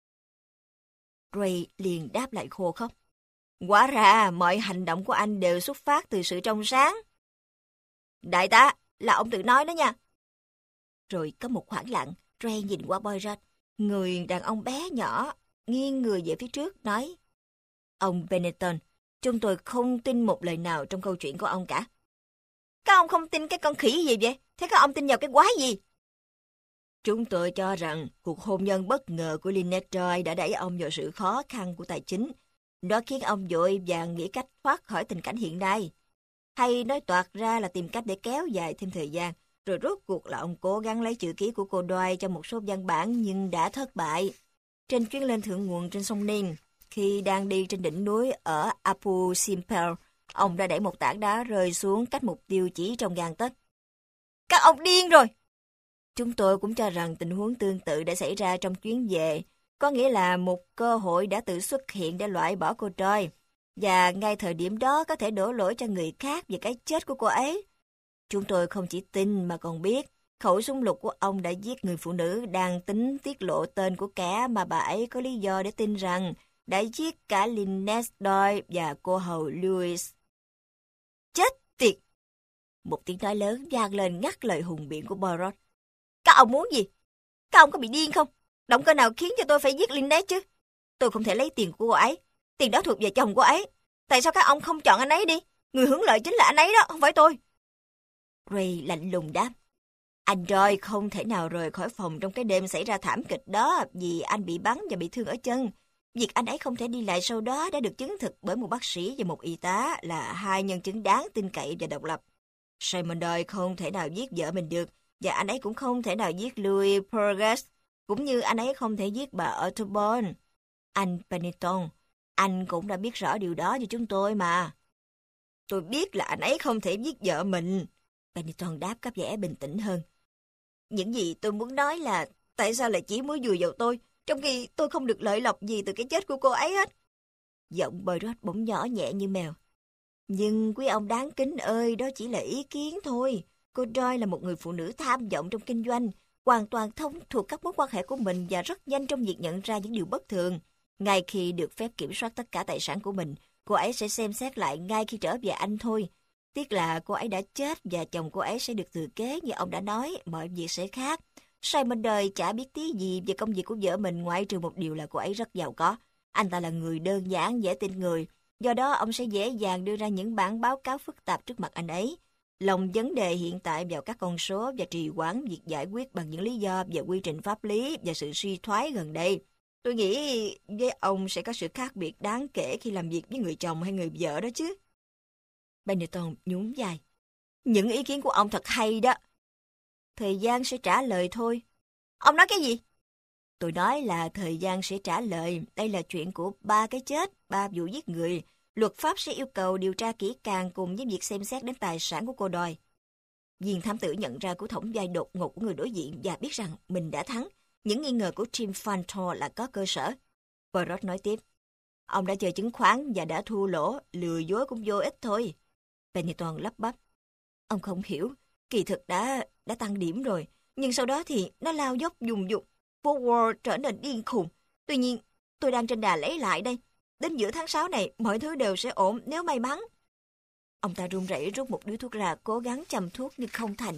Speaker 1: Ray liền đáp lại khô khóc. Hóa ra mọi hành động của anh đều xuất phát từ sự trong sáng. Đại tá, là ông tự nói đó nha. Rồi có một khoảng lặng, Ray nhìn qua Poirot, người đàn ông bé nhỏ, nghiêng người về phía trước, nói. Ông Benetton, chúng tôi không tin một lời nào trong câu chuyện của ông cả. Các ông không tin cái con khỉ gì vậy? Thế các ông tin vào cái quái gì? Chúng tôi cho rằng cuộc hôn nhân bất ngờ của Lynette Joy đã đẩy ông vào sự khó khăn của tài chính. Nó khiến ông vội vàng nghĩ cách thoát khỏi tình cảnh hiện nay. Hay nói toạc ra là tìm cách để kéo dài thêm thời gian, rồi rốt cuộc là ông cố gắng lấy chữ ký của cô Doyle trong một số văn bản nhưng đã thất bại. Trên chuyến lên thượng nguồn trên sông Nin, khi đang đi trên đỉnh núi ở Apu Simbel, ông đã đẩy một tảng đá rơi xuống cách mục tiêu chỉ trong gang tấc. Các ông điên rồi! Chúng tôi cũng cho rằng tình huống tương tự đã xảy ra trong chuyến về, có nghĩa là một cơ hội đã tự xuất hiện để loại bỏ cô Joy, và ngay thời điểm đó có thể đổ lỗi cho người khác về cái chết của cô ấy. Chúng tôi không chỉ tin mà còn biết khẩu súng lục của ông đã giết người phụ nữ đang tính tiết lộ tên của kẻ mà bà ấy có lý do để tin rằng đã giết cả Lynette Doyle và cô hầu Louise. Chết tiệt! Một tiếng nói lớn vang lên ngắt lời hùng biện của Poirot. Các ông muốn gì? Các ông có bị điên không? Động cơ nào khiến cho tôi phải giết Lynette chứ? Tôi không thể lấy tiền của cô ấy. Tiền đó thuộc về chồng cô ấy. Tại sao các ông không chọn anh ấy đi? Người hưởng lợi chính là anh ấy đó, không phải tôi. Ray lạnh lùng đáp. Anh Roy không thể nào rời khỏi phòng trong cái đêm xảy ra thảm kịch đó vì anh bị bắn và bị thương ở chân. Việc anh ấy không thể đi lại sau đó đã được chứng thực bởi một bác sĩ và một y tá là hai nhân chứng đáng tin cậy và độc lập. Simon Doyle không thể nào giết vợ mình được, và anh ấy cũng không thể nào giết Louis Burgess, cũng như anh ấy không thể giết bà Otterborn. Anh Pennington, anh cũng đã biết rõ điều đó như chúng tôi mà. Tôi biết là anh ấy không thể giết vợ mình. Pennington đáp có vẻ bình tĩnh hơn. Những gì tôi muốn nói là tại sao lại chỉ muốn dùi vào tôi, trong khi tôi không được lợi lộc gì từ cái chết của cô ấy hết. Giọng Poirot bỗng nhỏ nhẹ như mèo. Nhưng quý ông đáng kính ơi, đó chỉ là ý kiến thôi. Cô Doyle là một người phụ nữ tham vọng trong kinh doanh, hoàn toàn thông thuộc các mối quan hệ của mình và rất nhanh trong việc nhận ra những điều bất thường. Ngay khi được phép kiểm soát tất cả tài sản của mình, cô ấy sẽ xem xét lại ngay khi trở về Anh thôi. Tiếc là cô ấy đã chết và chồng cô ấy sẽ được thừa kế như ông đã nói, mọi việc sẽ khác. Simon đời chả biết tí gì về công việc của vợ mình ngoại trừ một điều là cô ấy rất giàu có. Anh ta là người đơn giản, dễ tin người. Do đó, ông sẽ dễ dàng đưa ra những bản báo cáo phức tạp trước mặt anh ấy. Lòng vấn đề hiện tại vào các con số và trì hoãn việc giải quyết bằng những lý do về quy trình pháp lý và sự suy thoái gần đây. Tôi nghĩ với ông sẽ có sự khác biệt đáng kể khi làm việc với người chồng hay người vợ đó chứ. Benetton nhún vai. Những ý kiến của ông thật hay đó. Thời gian sẽ trả lời thôi. Ông nói cái gì? Tôi nói là thời gian sẽ trả lời. Đây là chuyện của 3 cái chết, 3 vụ giết người. Luật pháp sẽ yêu cầu điều tra kỹ càng cùng với việc xem xét đến tài sản của cô Doyle. Viên thám tử nhận ra cú thõng vai đột ngột của người đối diện và biết rằng mình đã thắng. Những nghi ngờ của Tim Fantor là có cơ sở. Poirot nói tiếp. Ông đã chơi chứng khoán và đã thua lỗ, lừa dối cũng vô ích thôi. Pennington lắp bắp. Ông không hiểu, kỳ thực đã tăng điểm rồi, nhưng sau đó thì nó lao dốc dùng dục. Forward trở nên điên khùng. Tuy nhiên, tôi đang trên đà lấy lại đây. Đến giữa tháng 6 này, mọi thứ đều sẽ ổn nếu may mắn. Ông ta run rẩy rút một điếu thuốc ra, cố gắng châm thuốc nhưng không thành.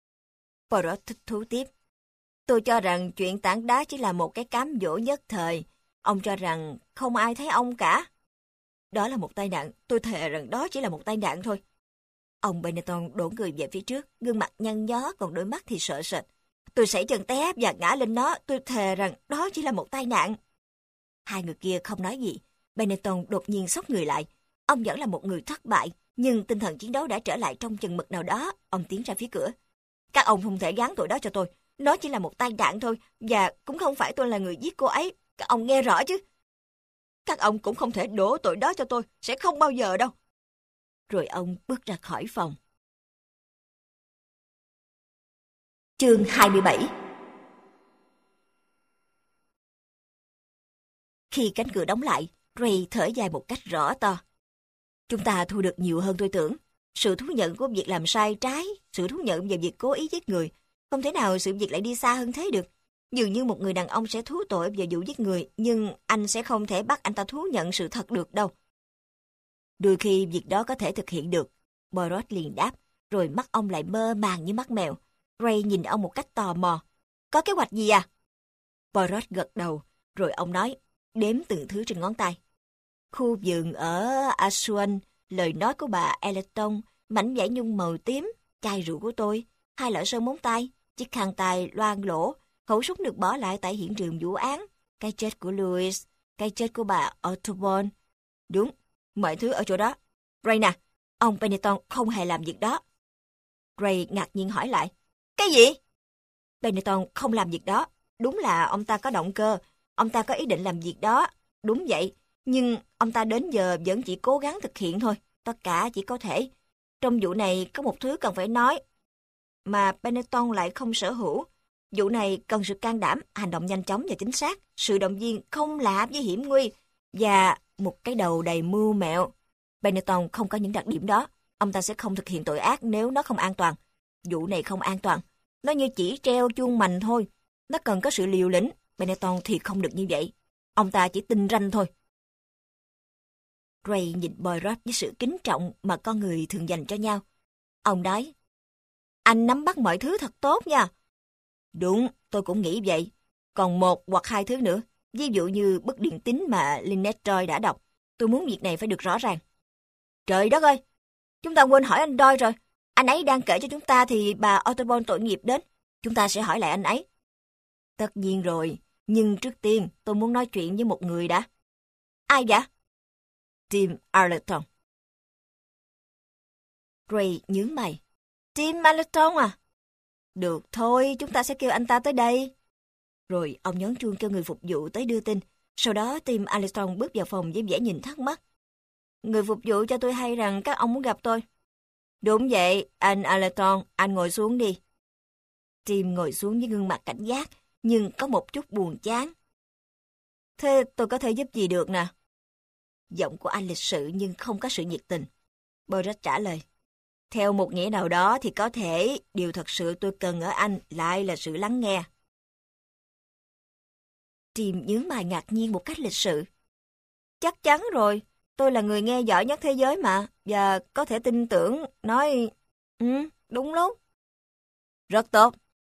Speaker 1: Poirot thích thú tiếp. Tôi cho rằng chuyện tảng đá chỉ là một cái cám dỗ nhất thời. Ông cho rằng không ai thấy ông cả. Đó là một tai nạn. Tôi thề rằng đó chỉ là một tai nạn thôi. Ông Benetton đổ người về phía trước, gương mặt nhăn nhó, còn đôi mắt thì sợ sệt. Tôi sẩy chân té và ngã lên nó. Tôi thề rằng đó chỉ là một tai nạn. Hai người kia không nói gì. Benetton đột nhiên xốc người lại. Ông vẫn là một người thất bại, nhưng tinh thần chiến đấu đã trở lại trong chừng mực nào đó. Ông tiến ra phía cửa. Các ông không thể gán tội đó cho tôi. Nó chỉ là một tai nạn thôi, và cũng không phải tôi là người giết cô ấy. Các ông nghe rõ chứ? Các ông cũng không thể đổ tội đó cho tôi, sẽ không bao giờ đâu. Rồi ông bước ra khỏi phòng. Chương 27. Khi cánh cửa đóng lại, Ray thở dài một cách rõ to. Chúng ta thu được nhiều hơn tôi tưởng. Sự thú nhận của việc làm sai trái, sự thú nhận về việc cố ý giết người. Không thể nào sự việc lại đi xa hơn thế được. Dường như một người đàn ông sẽ thú tội về vụ giết người, nhưng anh sẽ không thể bắt anh ta thú nhận sự thật được đâu. Đôi khi việc đó có thể thực hiện được. Poirot liền đáp, rồi mắt ông lại mơ màng như mắt mèo. Ray nhìn ông một cách tò mò. Có kế hoạch gì à? Poirot gật đầu, rồi ông nói, đếm từng thứ trên ngón tay. Khu vườn ở Aswan, lời nói của bà Elton, mảnh vải nhung màu tím, chai rượu của tôi, 2 lọ sơn móng tay, chiếc khăn tay loang lỗ, khẩu súng được bỏ lại tại hiện trường vụ án, cái chết của Louis, cái chết của bà Otterborn. Đúng, mọi thứ ở chỗ đó. Ray nè, ông Benetton không hề làm việc đó. Ray ngạc nhiên hỏi lại. Cái gì? Benetton không làm việc đó. Đúng là ông ta có động cơ, ông ta có ý định làm việc đó. Đúng vậy, nhưng ông ta đến giờ vẫn chỉ cố gắng thực hiện thôi. Tất cả chỉ có thể. Trong vụ này có một thứ cần phải nói, mà Benetton lại không sở hữu. Vụ này cần sự can đảm, hành động nhanh chóng và chính xác, sự động viên không lạ với hiểm nguy, và một cái đầu đầy mưu mẹo. Benetton không có những đặc điểm đó. Ông ta sẽ không thực hiện tội ác nếu nó không an toàn. Vụ này không an toàn. Nó như chỉ treo chuông mành thôi. Nó cần có sự liều lĩnh. Benetton thì không được như vậy. Ông ta chỉ tinh ranh thôi. Ray nhìn Poirot với sự kính trọng mà con người thường dành cho nhau. Ông nói, anh nắm bắt mọi thứ thật tốt nha. Đúng, tôi cũng nghĩ vậy. Còn 1 hoặc 2 thứ nữa. Ví dụ như bức điện tín mà Lynette Doyle đã đọc. Tôi muốn việc này phải được rõ ràng. Trời đất ơi! Chúng ta quên hỏi anh Doyle rồi. Anh ấy đang kể cho chúng ta thì bà Otterborn tội nghiệp đến. Chúng ta sẽ hỏi lại anh ấy. Tất nhiên rồi. Nhưng trước tiên tôi muốn nói chuyện với một người đã. Ai vậy? Tim Allerton. Ray nhướng mày. Tim Allerton à? Được thôi, chúng ta sẽ kêu anh ta tới đây. Rồi ông nhấn chuông kêu người phục vụ tới đưa tin. Sau đó Tim Allerton bước vào phòng với vẻ nhìn thắc mắc. Người phục vụ cho tôi hay rằng các ông muốn gặp tôi. Đúng vậy, anh Allerton, anh ngồi xuống đi. Tim ngồi xuống với gương mặt cảnh giác, nhưng có một chút buồn chán. Thế tôi có thể giúp gì được nè? Giọng của anh lịch sự nhưng không có sự nhiệt tình. Poirot trả lời. Theo một nghĩa nào đó thì có thể điều thật sự tôi cần ở anh lại là sự lắng nghe. Tim nhướng mày ngạc nhiên một cách lịch sự. Chắc chắn rồi, tôi là người nghe giỏi nhất thế giới mà, và có thể tin tưởng, nói... đúng lúc. Rất tốt.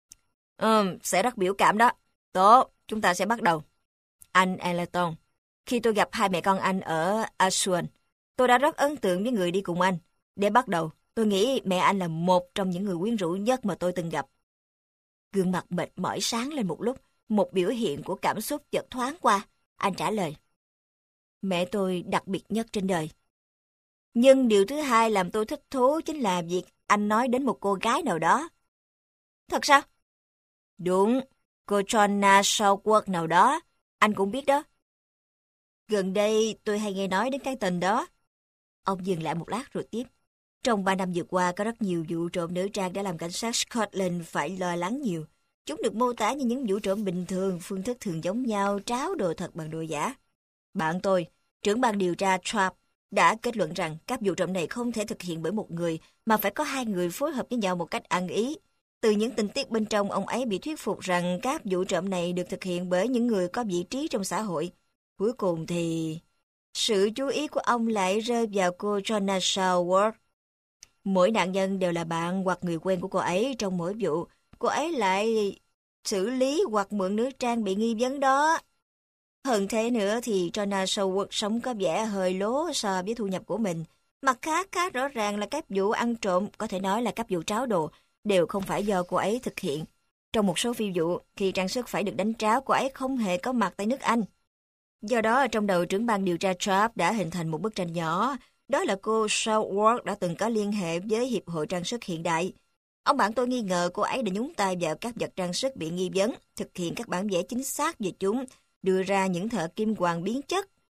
Speaker 1: Sẽ rất biểu cảm đó. Tốt, chúng ta sẽ bắt đầu. Anh Allerton, khi tôi gặp 2 mẹ con anh ở Aswan, tôi đã rất ấn tượng với người đi cùng anh. Để bắt đầu, tôi nghĩ mẹ anh là một trong những người quyến rũ nhất mà tôi từng gặp. Gương mặt mệt mỏi sáng lên một lúc, một biểu hiện của cảm xúc chợt thoáng qua. Anh trả lời. Mẹ tôi đặc biệt nhất trên đời. Nhưng điều thứ hai làm tôi thích thú chính là việc anh nói đến một cô gái nào đó. Thật sao? Đúng, cô Joanna Southworth nào đó. Anh cũng biết đó. Gần đây tôi hay nghe nói đến cái tên đó. Ông dừng lại một lát rồi tiếp. Trong 3 năm vừa qua có rất nhiều vụ trộm nữ trang đã làm cảnh sát Scotland phải lo lắng nhiều. Chúng được mô tả như những vụ trộm bình thường, phương thức thường giống nhau, tráo đồ thật bằng đồ giả. Bạn tôi, trưởng ban điều tra Trapp, đã kết luận rằng các vụ trộm này không thể thực hiện bởi một người, mà phải có 2 người phối hợp với nhau một cách ăn ý. Từ những tình tiết bên trong, ông ấy bị thuyết phục rằng các vụ trộm này được thực hiện bởi những người có vị trí trong xã hội. Cuối cùng thì... sự chú ý của ông lại rơi vào cô Joanna Southworth. Mỗi nạn nhân đều là bạn hoặc người quen của cô ấy trong mỗi vụ. Cô ấy lại xử lý hoặc mượn nữ trang bị nghi vấn đó. Hơn thế nữa thì Joanna Southworth sống có vẻ hơi lố so với thu nhập của mình. Mặt khác khá rõ ràng là các vụ ăn trộm, có thể nói là các vụ tráo đồ, đều không phải do cô ấy thực hiện. Trong một số phi vụ, khi trang sức phải được đánh tráo, cô ấy không hề có mặt tại nước Anh. Do đó, trong đầu trưởng ban điều tra Trapp đã hình thành một bức tranh nhỏ, đó là cô Southworth đã từng có liên hệ với Hiệp hội Trang sức hiện đại. Ông bạn tôi nghi ngờ cô ấy đã nhúng tay vào các vật trang sức bị nghi vấn, thực hiện các bản vẽ chính xác về chúng, đưa ra những thợ kim hoàn biến chất,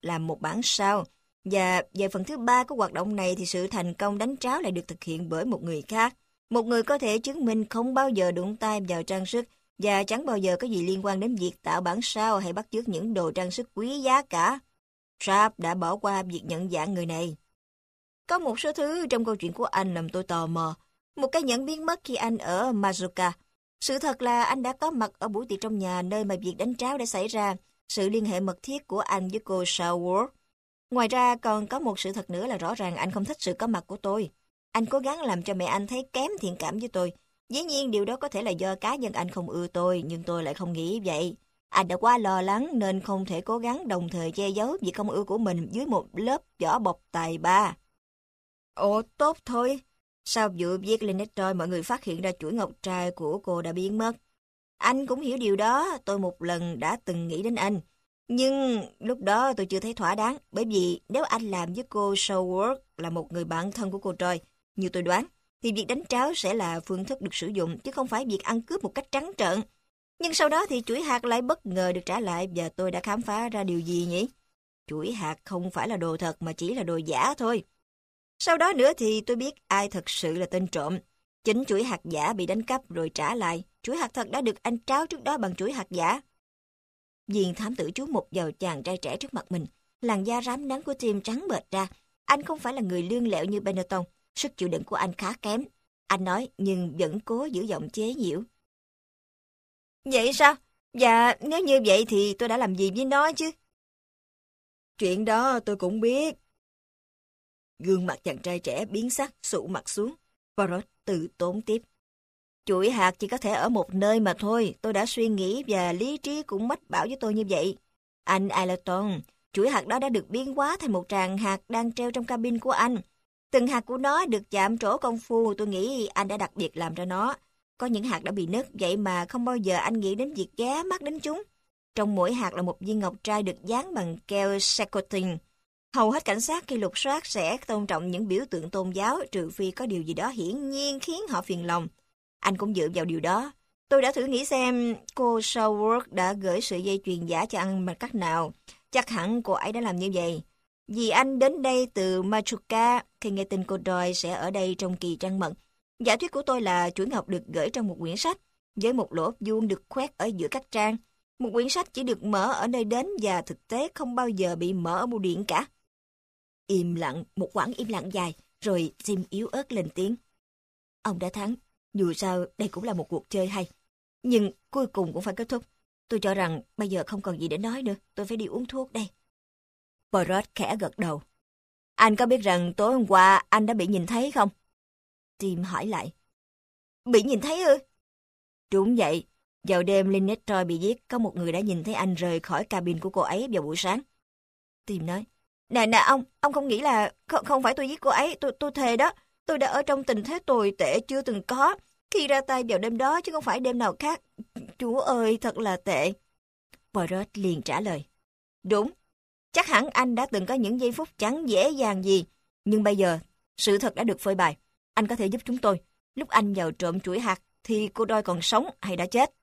Speaker 1: làm một bản sao. Và về phần thứ ba của hoạt động này thì sự thành công đánh tráo lại được thực hiện bởi một người khác. Một người có thể chứng minh không bao giờ đụng tay vào trang sức và chẳng bao giờ có gì liên quan đến việc tạo bản sao hay bắt chước những đồ trang sức quý giá cả. Sharp đã bỏ qua việc nhận dạng người này. Có một số thứ trong câu chuyện của anh làm tôi tò mò. Một cái nhẫn biến mất khi anh ở Mazuka. Sự thật là anh đã có mặt ở buổi tiệc trong nhà nơi mà việc đánh tráo đã xảy ra. Sự liên hệ mật thiết của anh với cô Sherwood. Ngoài ra còn có một sự thật nữa là rõ ràng anh không thích sự có mặt của tôi. Anh cố gắng làm cho mẹ anh thấy kém thiện cảm với tôi. Dĩ nhiên điều đó có thể là do cá nhân anh không ưa tôi, nhưng tôi lại không nghĩ vậy. Anh đã quá lo lắng nên không thể cố gắng đồng thời che giấu việc không ưa của mình dưới một lớp vỏ bọc tài ba. Ồ, tốt thôi. Sau vụ viết lên Troy mọi người phát hiện ra chuỗi ngọc trai của cô đã biến mất. Anh cũng hiểu điều đó, tôi một lần đã từng nghĩ đến anh. Nhưng lúc đó tôi chưa thấy thỏa đáng, bởi vì nếu anh làm với cô Sherwood là một người bạn thân của cô Troy, như tôi đoán, thì việc đánh tráo sẽ là phương thức được sử dụng, chứ không phải việc ăn cướp một cách trắng trợn. Nhưng sau đó thì chuỗi hạt lại bất ngờ được trả lại và tôi đã khám phá ra điều gì nhỉ? Chuỗi hạt không phải là đồ thật mà chỉ là đồ giả thôi. Sau đó nữa thì tôi biết ai thật sự là tên trộm. Chính chuỗi hạt giả bị đánh cắp rồi trả lại. Chuỗi hạt thật đã được anh tráo trước đó bằng chuỗi hạt giả. Viên thám tử chú mục vào chàng trai trẻ trước mặt mình. Làn da rám nắng của Tim trắng bệch ra. Anh không phải là người lương lẹo như Benetton. Sức chịu đựng của anh khá kém. Anh nói nhưng vẫn cố giữ giọng chế giễu. Vậy sao? Và nếu như vậy thì tôi đã làm gì với nó chứ? Chuyện đó tôi cũng biết. Gương mặt chàng trai trẻ biến sắc, sụ mặt xuống. Poirot từ tốn tiếp. Chuỗi hạt chỉ có thể ở một nơi mà thôi. Tôi đã suy nghĩ và lý trí cũng mách bảo với tôi như vậy. Anh Allerton, chuỗi hạt đó đã được biến hóa thành một tràng hạt đang treo trong cabin của anh. Từng hạt của nó được chạm trổ công phu, tôi nghĩ anh đã đặc biệt làm ra nó. Có những hạt đã bị nứt, vậy mà không bao giờ anh nghĩ đến việc ghé mắt đến chúng. Trong mỗi hạt là một viên ngọc trai được dán bằng keo Secotin. Hầu hết cảnh sát khi lục soát sẽ tôn trọng những biểu tượng tôn giáo, trừ phi có điều gì đó hiển nhiên khiến họ phiền lòng. Anh cũng dựa vào điều đó. Tôi đã thử nghĩ xem cô Sherwood đã gửi sợi dây chuyền giả cho anh bằng cách nào. Chắc hẳn cô ấy đã làm như vậy. Vì anh đến đây từ Machuca khi nghe tin cô Doyle sẽ ở đây trong kỳ trăng mật. Giả thuyết của tôi là chuỗi ngọc được gửi trong một quyển sách với một lỗ vuông được khoét ở giữa các trang. Một quyển sách chỉ được mở ở nơi đến và thực tế không bao giờ bị mở ở bưu điện cả. Im lặng, một quãng im lặng dài, rồi Tim yếu ớt lên tiếng. Ông đã thắng, dù sao đây cũng là một cuộc chơi hay. Nhưng cuối cùng cũng phải kết thúc. Tôi cho rằng bây giờ không còn gì để nói nữa, tôi phải đi uống thuốc đây. Poirot khẽ gật đầu. Anh có biết rằng tối hôm qua anh đã bị nhìn thấy không? Tim hỏi lại. Bị nhìn thấy ư? Đúng vậy. Vào đêm Lynette Troy bị giết, có một người đã nhìn thấy anh rời khỏi cabin của cô ấy vào buổi sáng. Tim nói. Nè, ông không nghĩ là không phải tôi giết cô ấy, tôi thề đó. Tôi đã ở trong tình thế tồi tệ chưa từng có khi ra tay vào đêm đó chứ không phải đêm nào khác. Chúa ơi, thật là tệ. Poirot liền trả lời. Đúng, chắc hẳn anh đã từng có những giây phút chẳng dễ dàng gì. Nhưng bây giờ, sự thật đã được phơi bày. Anh có thể giúp chúng tôi. Lúc anh vào trộm chuỗi hạt thì cô Doyle còn sống hay đã chết?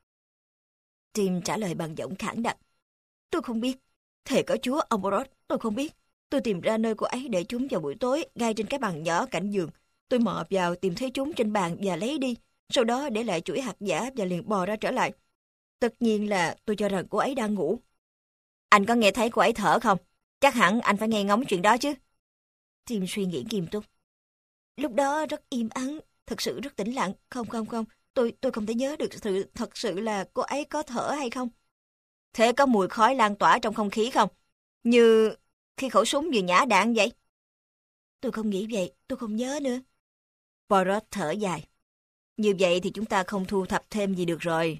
Speaker 1: Tim trả lời bằng giọng khản đặc. Tôi không biết. Thề có Chúa, ông Poirot, tôi không biết. Tôi tìm ra nơi cô ấy để chúng vào buổi tối, ngay trên cái bàn nhỏ cạnh giường. Tôi mò vào tìm thấy chúng trên bàn và lấy đi. Sau đó để lại chuỗi hạt giả và liền bò ra trở lại. Tất nhiên là tôi cho rằng cô ấy đang ngủ. Anh có nghe thấy cô ấy thở không? Chắc hẳn anh phải nghe ngóng chuyện đó chứ. Tim suy nghĩ nghiêm túc. Lúc đó rất im ắng, thật sự rất tĩnh lặng. Không, tôi không thể nhớ được thật sự là cô ấy có thở hay không. Thế có mùi khói lan tỏa trong không khí không? Như khi khẩu súng vừa nhả đạn vậy? Tôi không nghĩ vậy, tôi không nhớ nữa. Poirot thở dài. Như vậy thì chúng ta không thu thập thêm gì được rồi.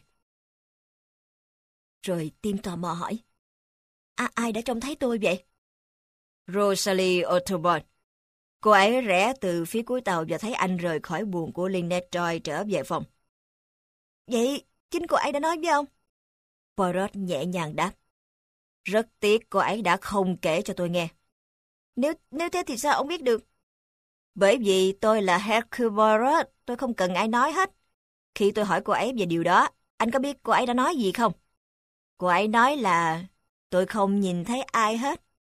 Speaker 1: Rồi Tim tò mò hỏi. Ai đã trông thấy tôi vậy? Rosalie Otterborn. Cô ấy rẽ từ phía cuối tàu và thấy anh rời khỏi buồng của Lynette Troy trở về phòng. Vậy chính cô ấy đã nói với ông? Poirot nhẹ nhàng đáp. Rất tiếc cô ấy đã không kể cho tôi nghe. Nếu thế thì sao ông biết được? Bởi vì tôi là Hercule Poirot, tôi không cần ai nói hết. Khi tôi hỏi cô ấy về điều đó, anh có biết cô ấy đã nói gì không? Cô ấy nói là tôi không nhìn thấy ai hết.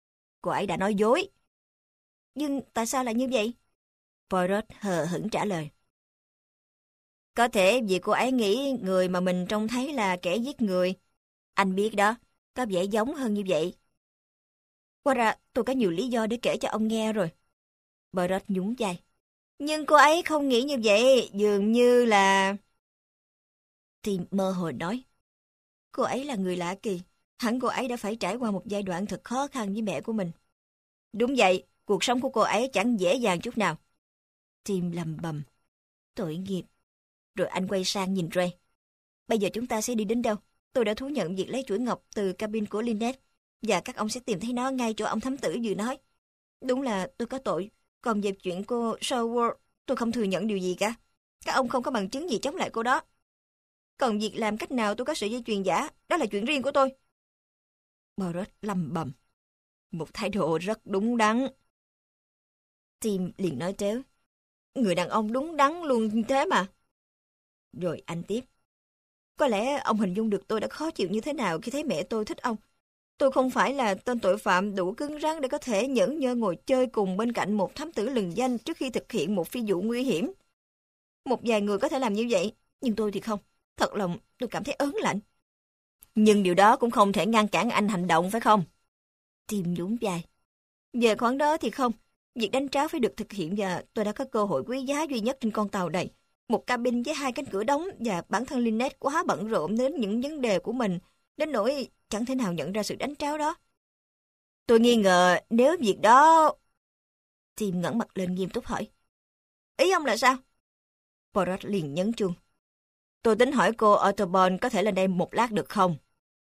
Speaker 1: cô ấy đã nói dối. Nhưng tại sao lại như vậy? Poirot hờ hững trả lời. Có thể vì cô ấy nghĩ người mà mình trông thấy là kẻ giết người. Anh biết đó, có vẻ giống hơn như vậy. Qua ra, tôi có nhiều lý do để kể cho ông nghe rồi. Poirot nhún vai. Nhưng cô ấy không nghĩ như vậy, dường như là... Tim mơ hồ nói. Cô ấy là người lạ kỳ. Hẳn cô ấy đã phải trải qua một giai đoạn thật khó khăn với mẹ của mình. Đúng vậy, cuộc sống của cô ấy chẳng dễ dàng chút nào. Tim lầm bầm. Tội nghiệp. Rồi anh quay sang nhìn Ray. Bây giờ chúng ta sẽ đi đến đâu? Tôi đã thú nhận việc lấy chuỗi ngọc từ cabin của Lynette, và các ông sẽ tìm thấy nó ngay chỗ ông thám tử vừa nói. Đúng là tôi có tội. Còn về chuyện cô Sherwood, tôi không thừa nhận điều gì cả. Các ông không có bằng chứng gì chống lại cô đó. Còn việc làm cách nào tôi có sợi dây chuyền giả, đó là chuyện riêng của tôi. Poirot lầm bầm. Một thái độ rất đúng đắn. Tim liền nói trếu. Người đàn ông đúng đắn luôn như thế mà. Rồi anh tiếp. Có lẽ ông hình dung được tôi đã khó chịu như thế nào khi thấy mẹ tôi thích ông. Tôi không phải là tên tội phạm đủ cứng rắn để có thể nhẫn nhơ ngồi chơi cùng bên cạnh một thám tử lừng danh trước khi thực hiện một phi vụ nguy hiểm. Một vài người có thể làm như vậy, nhưng tôi thì không. Thật lòng tôi cảm thấy ớn lạnh. Nhưng điều đó cũng không thể ngăn cản anh hành động phải không? Tim nhún vai. Về khoản đó thì không. Việc đánh tráo phải được thực hiện và tôi đã có cơ hội quý giá duy nhất trên con tàu này. Một cabin với 2 cánh cửa đóng và bản thân Lynette quá bận rộn đến những vấn đề của mình, đến nỗi chẳng thể nào nhận ra sự đánh tráo đó. Tôi nghi ngờ nếu việc đó... Tim ngẩng mặt lên nghiêm túc hỏi. Ý ông là sao? Poirot liền nhấn chuông. Tôi tính hỏi cô Otterborn có thể lên đây một lát được không?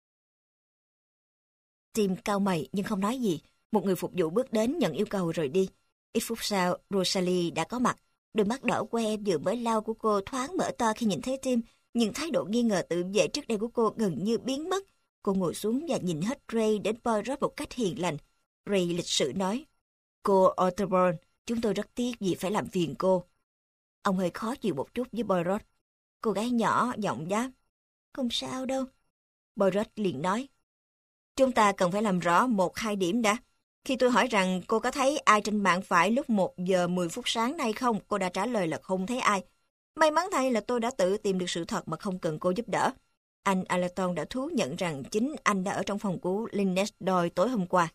Speaker 1: Tim cau mày nhưng không nói gì. Một người phục vụ bước đến nhận yêu cầu rồi đi. Ít phút sau, Rosalie đã có mặt. Đôi mắt đỏ que vừa mới lau của cô thoáng mở to khi nhìn thấy Tim, nhưng thái độ nghi ngờ tự vệ trước đây của cô gần như biến mất. Cô ngồi xuống và nhìn hết Ray đến Poirot một cách hiền lành. Ray lịch sự nói, cô Otterborn, chúng tôi rất tiếc vì phải làm phiền cô. Ông hơi khó chịu một chút với Poirot. Cô gái nhỏ giọng đáp, không sao đâu. Poirot liền nói, chúng ta cần phải làm rõ 1-2 điểm đã. Khi tôi hỏi rằng cô có thấy ai trên mạng phải lúc 1 giờ 10 phút sáng nay không, cô đã trả lời là không thấy ai. May mắn thay là tôi đã tự tìm được sự thật mà không cần cô giúp đỡ. Anh Allerton đã thú nhận rằng chính anh đã ở trong phòng của Lynette Doyle tối hôm qua.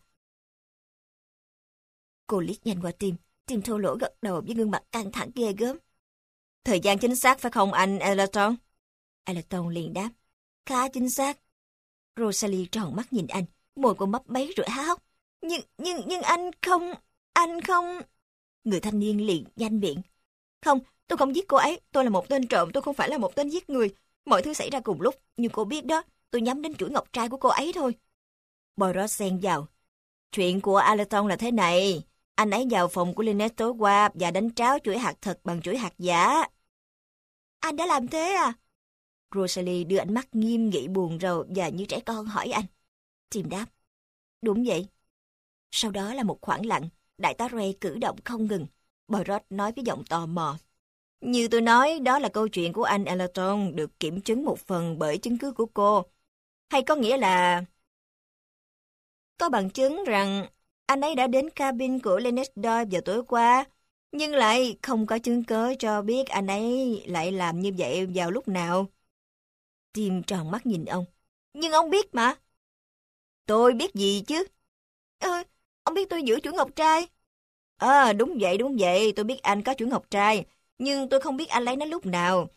Speaker 1: Cô liếc nhanh qua Tim. Tim thô lỗ gật đầu với gương mặt căng thẳng ghê gớm. Thời gian chính xác phải không anh Allerton? Allerton liền đáp. Khá chính xác. Rosalie tròn mắt nhìn anh, môi cô mấp máy rồi há hốc. Nhưng anh không... Người thanh niên liền nhanh miệng. Không, tôi không giết cô ấy, tôi là một tên trộm, tôi không phải là một tên giết người. Mọi thứ xảy ra cùng lúc, nhưng cô biết đó, tôi nhắm đến chuỗi ngọc trai của cô ấy thôi. Poirot xen vào. Chuyện của Allerton là thế này, anh ấy vào phòng của Lynette tối qua và đánh tráo chuỗi hạt thật bằng chuỗi hạt giả. Anh đã làm thế à? Rosalie đưa ánh mắt nghiêm nghị buồn rầu và như trẻ con hỏi anh. Tim đáp. Đúng vậy. Sau đó là một khoảng lặng, đại tá Ray cử động không ngừng. Poirot nói với giọng tò mò. Như tôi nói, đó là câu chuyện của anh Allerton được kiểm chứng một phần bởi chứng cứ của cô. Hay có nghĩa là... Có bằng chứng rằng anh ấy đã đến cabin của Lynette Doyle vào tối qua, nhưng lại không có chứng cứ cho biết anh ấy lại làm như vậy vào lúc nào. Tim tròn mắt nhìn ông. Nhưng ông biết mà. Tôi biết gì chứ? Ông biết tôi giữ chuỗi ngọc trai. Đúng vậy, tôi biết anh có chuỗi ngọc trai, nhưng tôi không biết anh lấy nó lúc nào.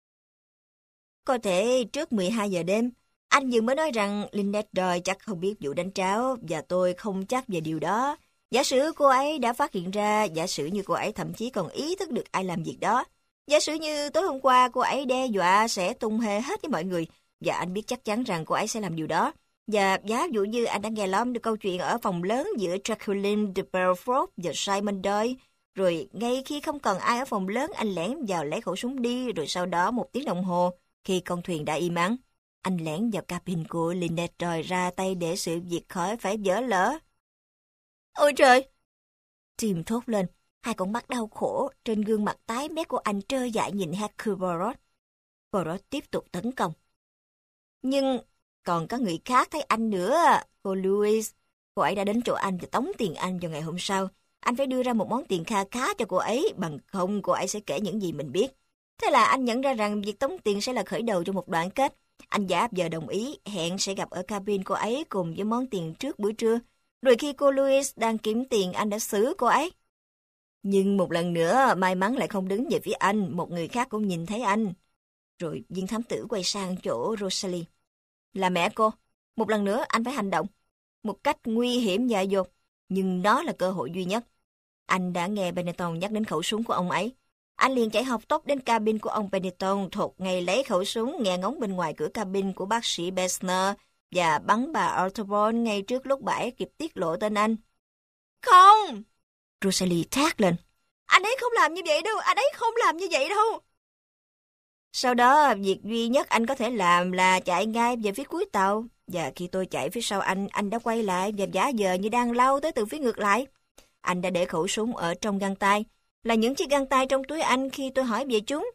Speaker 1: Có thể trước 12 giờ đêm, anh vừa mới nói rằng Lynette Doyle chắc không biết vụ đánh tráo và tôi không chắc về điều đó. Giả sử cô ấy đã phát hiện ra, giả sử như cô ấy thậm chí còn ý thức được ai làm việc đó. Giả sử như tối hôm qua cô ấy đe dọa sẽ tung hê hết với mọi người và anh biết chắc chắn rằng cô ấy sẽ làm điều đó. Và giả dụ như anh đã nghe lom được câu chuyện ở phòng lớn giữa Jacqueline de Belfort và Simon Doyle, rồi ngay khi không còn ai ở phòng lớn anh lẻn vào lấy khẩu súng đi, rồi sau đó 1 tiếng đồng hồ, khi con thuyền đã im ắng, anh lẻn vào cabin của Lynette Doyle ra tay để sự việc khỏi phải vỡ lỡ. Ôi trời! Tim thốt lên, 2 con mắt đau khổ trên gương mặt tái mét của anh trơ dại nhìn Hercule Poirot. Poirot tiếp tục tấn công. Nhưng còn có người khác thấy anh nữa, cô Louise. Cô ấy đã đến chỗ anh và tống tiền anh vào ngày hôm sau. Anh phải đưa ra một món tiền kha khá cho cô ấy, bằng không cô ấy sẽ kể những gì mình biết. Thế là anh nhận ra rằng việc tống tiền sẽ là khởi đầu cho một đoạn kết. Anh giả vờ đồng ý, hẹn sẽ gặp ở cabin cô ấy cùng với món tiền trước bữa trưa. Rồi khi cô Louise đang kiếm tiền, anh đã xử cô ấy. Nhưng một lần nữa, may mắn lại không đứng về phía anh, một người khác cũng nhìn thấy anh. Rồi viên thám tử quay sang chỗ Rosalie. Là mẹ cô. Một lần nữa anh phải hành động. Một cách nguy hiểm dại dột, nhưng đó là cơ hội duy nhất. Anh đã nghe Benetton nhắc đến khẩu súng của ông ấy. Anh liền chạy học tốc đến cabin của ông Benetton, thột ngay lấy khẩu súng nghe ngóng bên ngoài cửa cabin của bác sĩ Besner và bắn bà Otterborn ngay trước lúc bà ấy kịp tiết lộ tên anh. Không! Rosalie thét lên. Anh ấy không làm như vậy đâu, anh ấy không làm như vậy đâu. Sau đó, việc duy nhất anh có thể làm là chạy ngay về phía cuối tàu. Và khi tôi chạy phía sau anh đã quay lại và giả vờ như đang lao tới từ phía ngược lại. Anh đã để khẩu súng ở trong găng tay, là những chiếc găng tay trong túi anh khi tôi hỏi về chúng.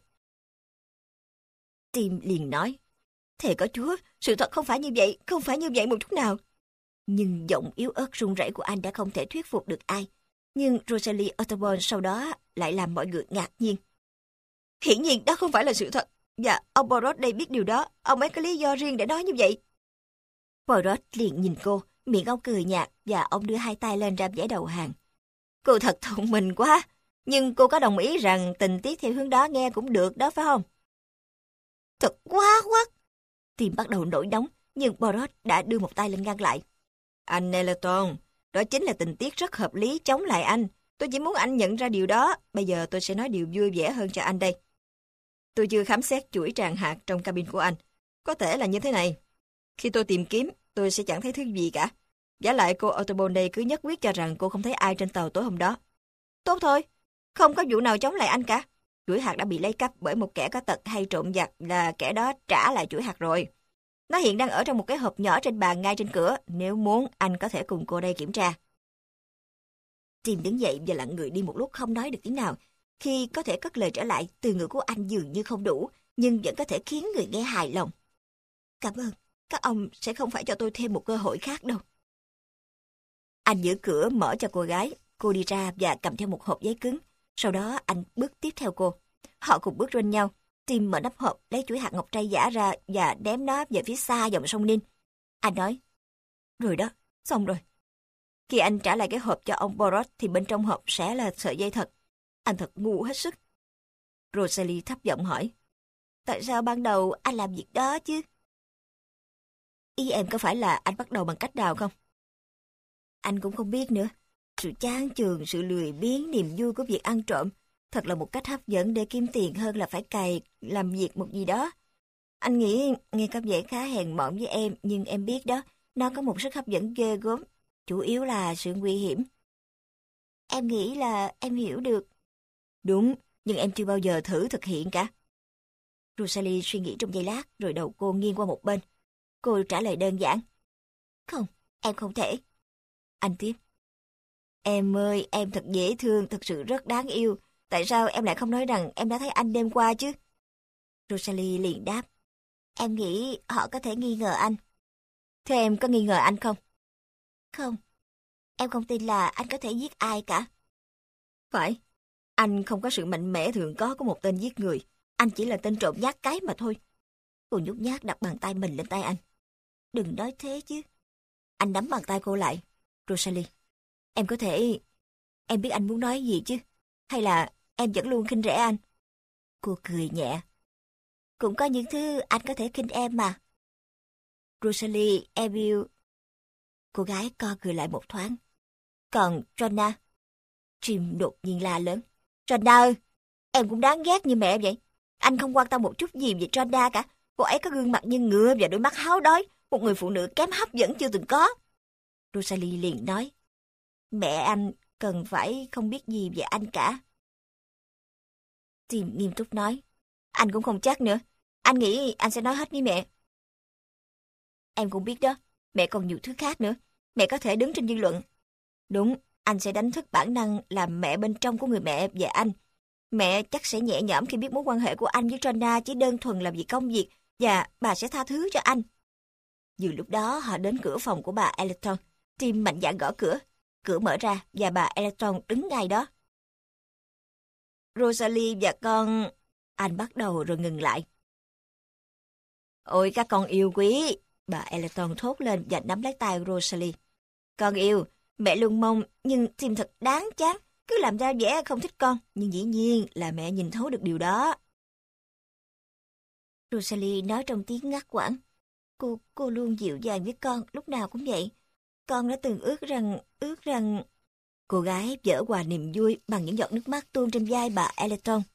Speaker 1: Tim liền nói, thề có Chúa, sự thật không phải như vậy, không phải như vậy một chút nào. Nhưng giọng yếu ớt run rẩy của anh đã không thể thuyết phục được ai. Nhưng Rosalie Otterborn sau đó lại làm mọi người ngạc nhiên. Hiển nhiên đó không phải là sự thật, và ông Poirot đây biết điều đó, ông ấy có lý do riêng để nói như vậy. Poirot liền nhìn cô, miệng ông cười nhạt và ông đưa hai tay lên ra vẻ đầu hàng. Cô thật thông minh quá, nhưng cô có đồng ý rằng tình tiết theo hướng đó nghe cũng được đó phải không? Thật quá quắc. Tim bắt đầu nổi nóng, nhưng Poirot đã đưa một tay lên ngăn lại. Anh Elton, đó chính là tình tiết rất hợp lý chống lại anh. Tôi chỉ muốn anh nhận ra điều đó. Bây giờ tôi sẽ nói điều vui vẻ hơn cho anh đây. Tôi chưa khám xét chuỗi tràng hạt trong cabin của anh. Có thể là như thế này. Khi tôi tìm kiếm, tôi sẽ chẳng thấy thứ gì cả. Giả lại cô Otterborn đây cứ nhất quyết cho rằng cô không thấy ai trên tàu tối hôm đó. Tốt thôi, không có vụ nào chống lại anh cả. Chuỗi hạt đã bị lấy cắp bởi một kẻ có tật hay trộm vặt, là kẻ đó trả lại chuỗi hạt rồi. Nó hiện đang ở trong một cái hộp nhỏ trên bàn ngay trên cửa. Nếu muốn, anh có thể cùng cô đây kiểm tra. Tim đứng dậy và lặng người đi một lúc không nói được tiếng nào. Khi có thể cất lời trở lại, từ ngữ của anh dường như không đủ, nhưng vẫn có thể khiến người nghe hài lòng. Cảm ơn, các ông sẽ không phải cho tôi thêm một cơ hội khác đâu. Anh giữ cửa mở cho cô gái. Cô đi ra và cầm theo một hộp giấy cứng. Sau đó anh bước tiếp theo cô. Họ cùng bước bên nhau. Tim mở nắp hộp, lấy chuỗi hạt ngọc trai giả ra và ném nó về phía xa dòng sông Nin. Anh nói, rồi đó, xong rồi. Khi anh trả lại cái hộp cho ông Poirot thì bên trong hộp sẽ là sợi dây thật. Anh thật ngu hết sức. Rosalie thấp giọng hỏi, tại sao ban đầu anh làm việc đó chứ? Ý em có phải là anh bắt đầu bằng cách nào không? Anh cũng không biết nữa. Sự chán chường, sự lười biếng, niềm vui của việc ăn trộm thật là một cách hấp dẫn để kiếm tiền hơn là phải cày làm việc một gì đó. Anh nghĩ nghe có vẻ khá hèn mọn với em, nhưng em biết đó, nó có một sức hấp dẫn ghê gớm, chủ yếu là sự nguy hiểm. Em nghĩ là em hiểu được. Đúng, nhưng em chưa bao giờ thử thực hiện cả. Rosalie suy nghĩ trong giây lát, rồi đầu cô nghiêng qua một bên. Cô trả lời đơn giản. Không, em không thể. Anh tiếp. Em ơi, em thật dễ thương, thật sự rất đáng yêu. Tại sao em lại không nói rằng em đã thấy anh đêm qua chứ? Rosalie liền đáp. Em nghĩ họ có thể nghi ngờ anh. Thế em có nghi ngờ anh không? Không. Em không tin là anh có thể giết ai cả. Phải. Anh không có sự mạnh mẽ thường có của một tên giết người. Anh chỉ là tên trộm nhát cái mà thôi. Cô nhút nhát đặt bàn tay mình lên tay anh. Đừng nói thế chứ. Anh nắm bàn tay cô lại. Rosalie, em có thể... Em biết anh muốn nói gì chứ? Hay là em vẫn luôn khinh rẻ anh? Cô cười nhẹ. Cũng có những thứ anh có thể khinh em mà. Rosalie, em yêu... Cô gái co cười lại một thoáng. Còn Joanna? Jim đột nhiên la lớn. Joanna ơi, em cũng đáng ghét như mẹ vậy. Anh không quan tâm một chút gì về Joanna cả. Cô ấy có gương mặt như ngựa và đôi mắt háo đói. Một người phụ nữ kém hấp dẫn chưa từng có. Rosalie liền nói. Mẹ anh cần phải không biết gì về anh cả. Tim nghiêm túc nói. Anh cũng không chắc nữa. Anh nghĩ anh sẽ nói hết với mẹ. Em cũng biết đó. Mẹ còn nhiều thứ khác nữa. Mẹ có thể đứng trên dư luận. Đúng, anh sẽ đánh thức bản năng làm mẹ bên trong của người mẹ về anh. Mẹ chắc sẽ nhẹ nhõm khi biết mối quan hệ của anh với Trona chỉ đơn thuần là vì công việc và bà sẽ tha thứ cho anh. Vừa lúc đó họ đến cửa phòng của bà Elton. Tim mạnh dạn gõ cửa. Cửa mở ra và bà Electron đứng ngay đó. Rosalie và con... Anh bắt đầu rồi ngừng lại. Ôi các con yêu quý! Bà Electron thốt lên và nắm lấy tay Rosalie. Con yêu, mẹ luôn mong, nhưng Tim thật đáng chán. Cứ làm ra vẻ không thích con, nhưng dĩ nhiên là mẹ nhìn thấu được điều đó. Rosalie nói trong tiếng ngắt quãng. Cô luôn dịu dàng với con, lúc nào cũng vậy. Con đã từng ước rằng... Cô gái vỡ hòa niềm vui bằng những giọt nước mắt tuôn trên vai bà Electron.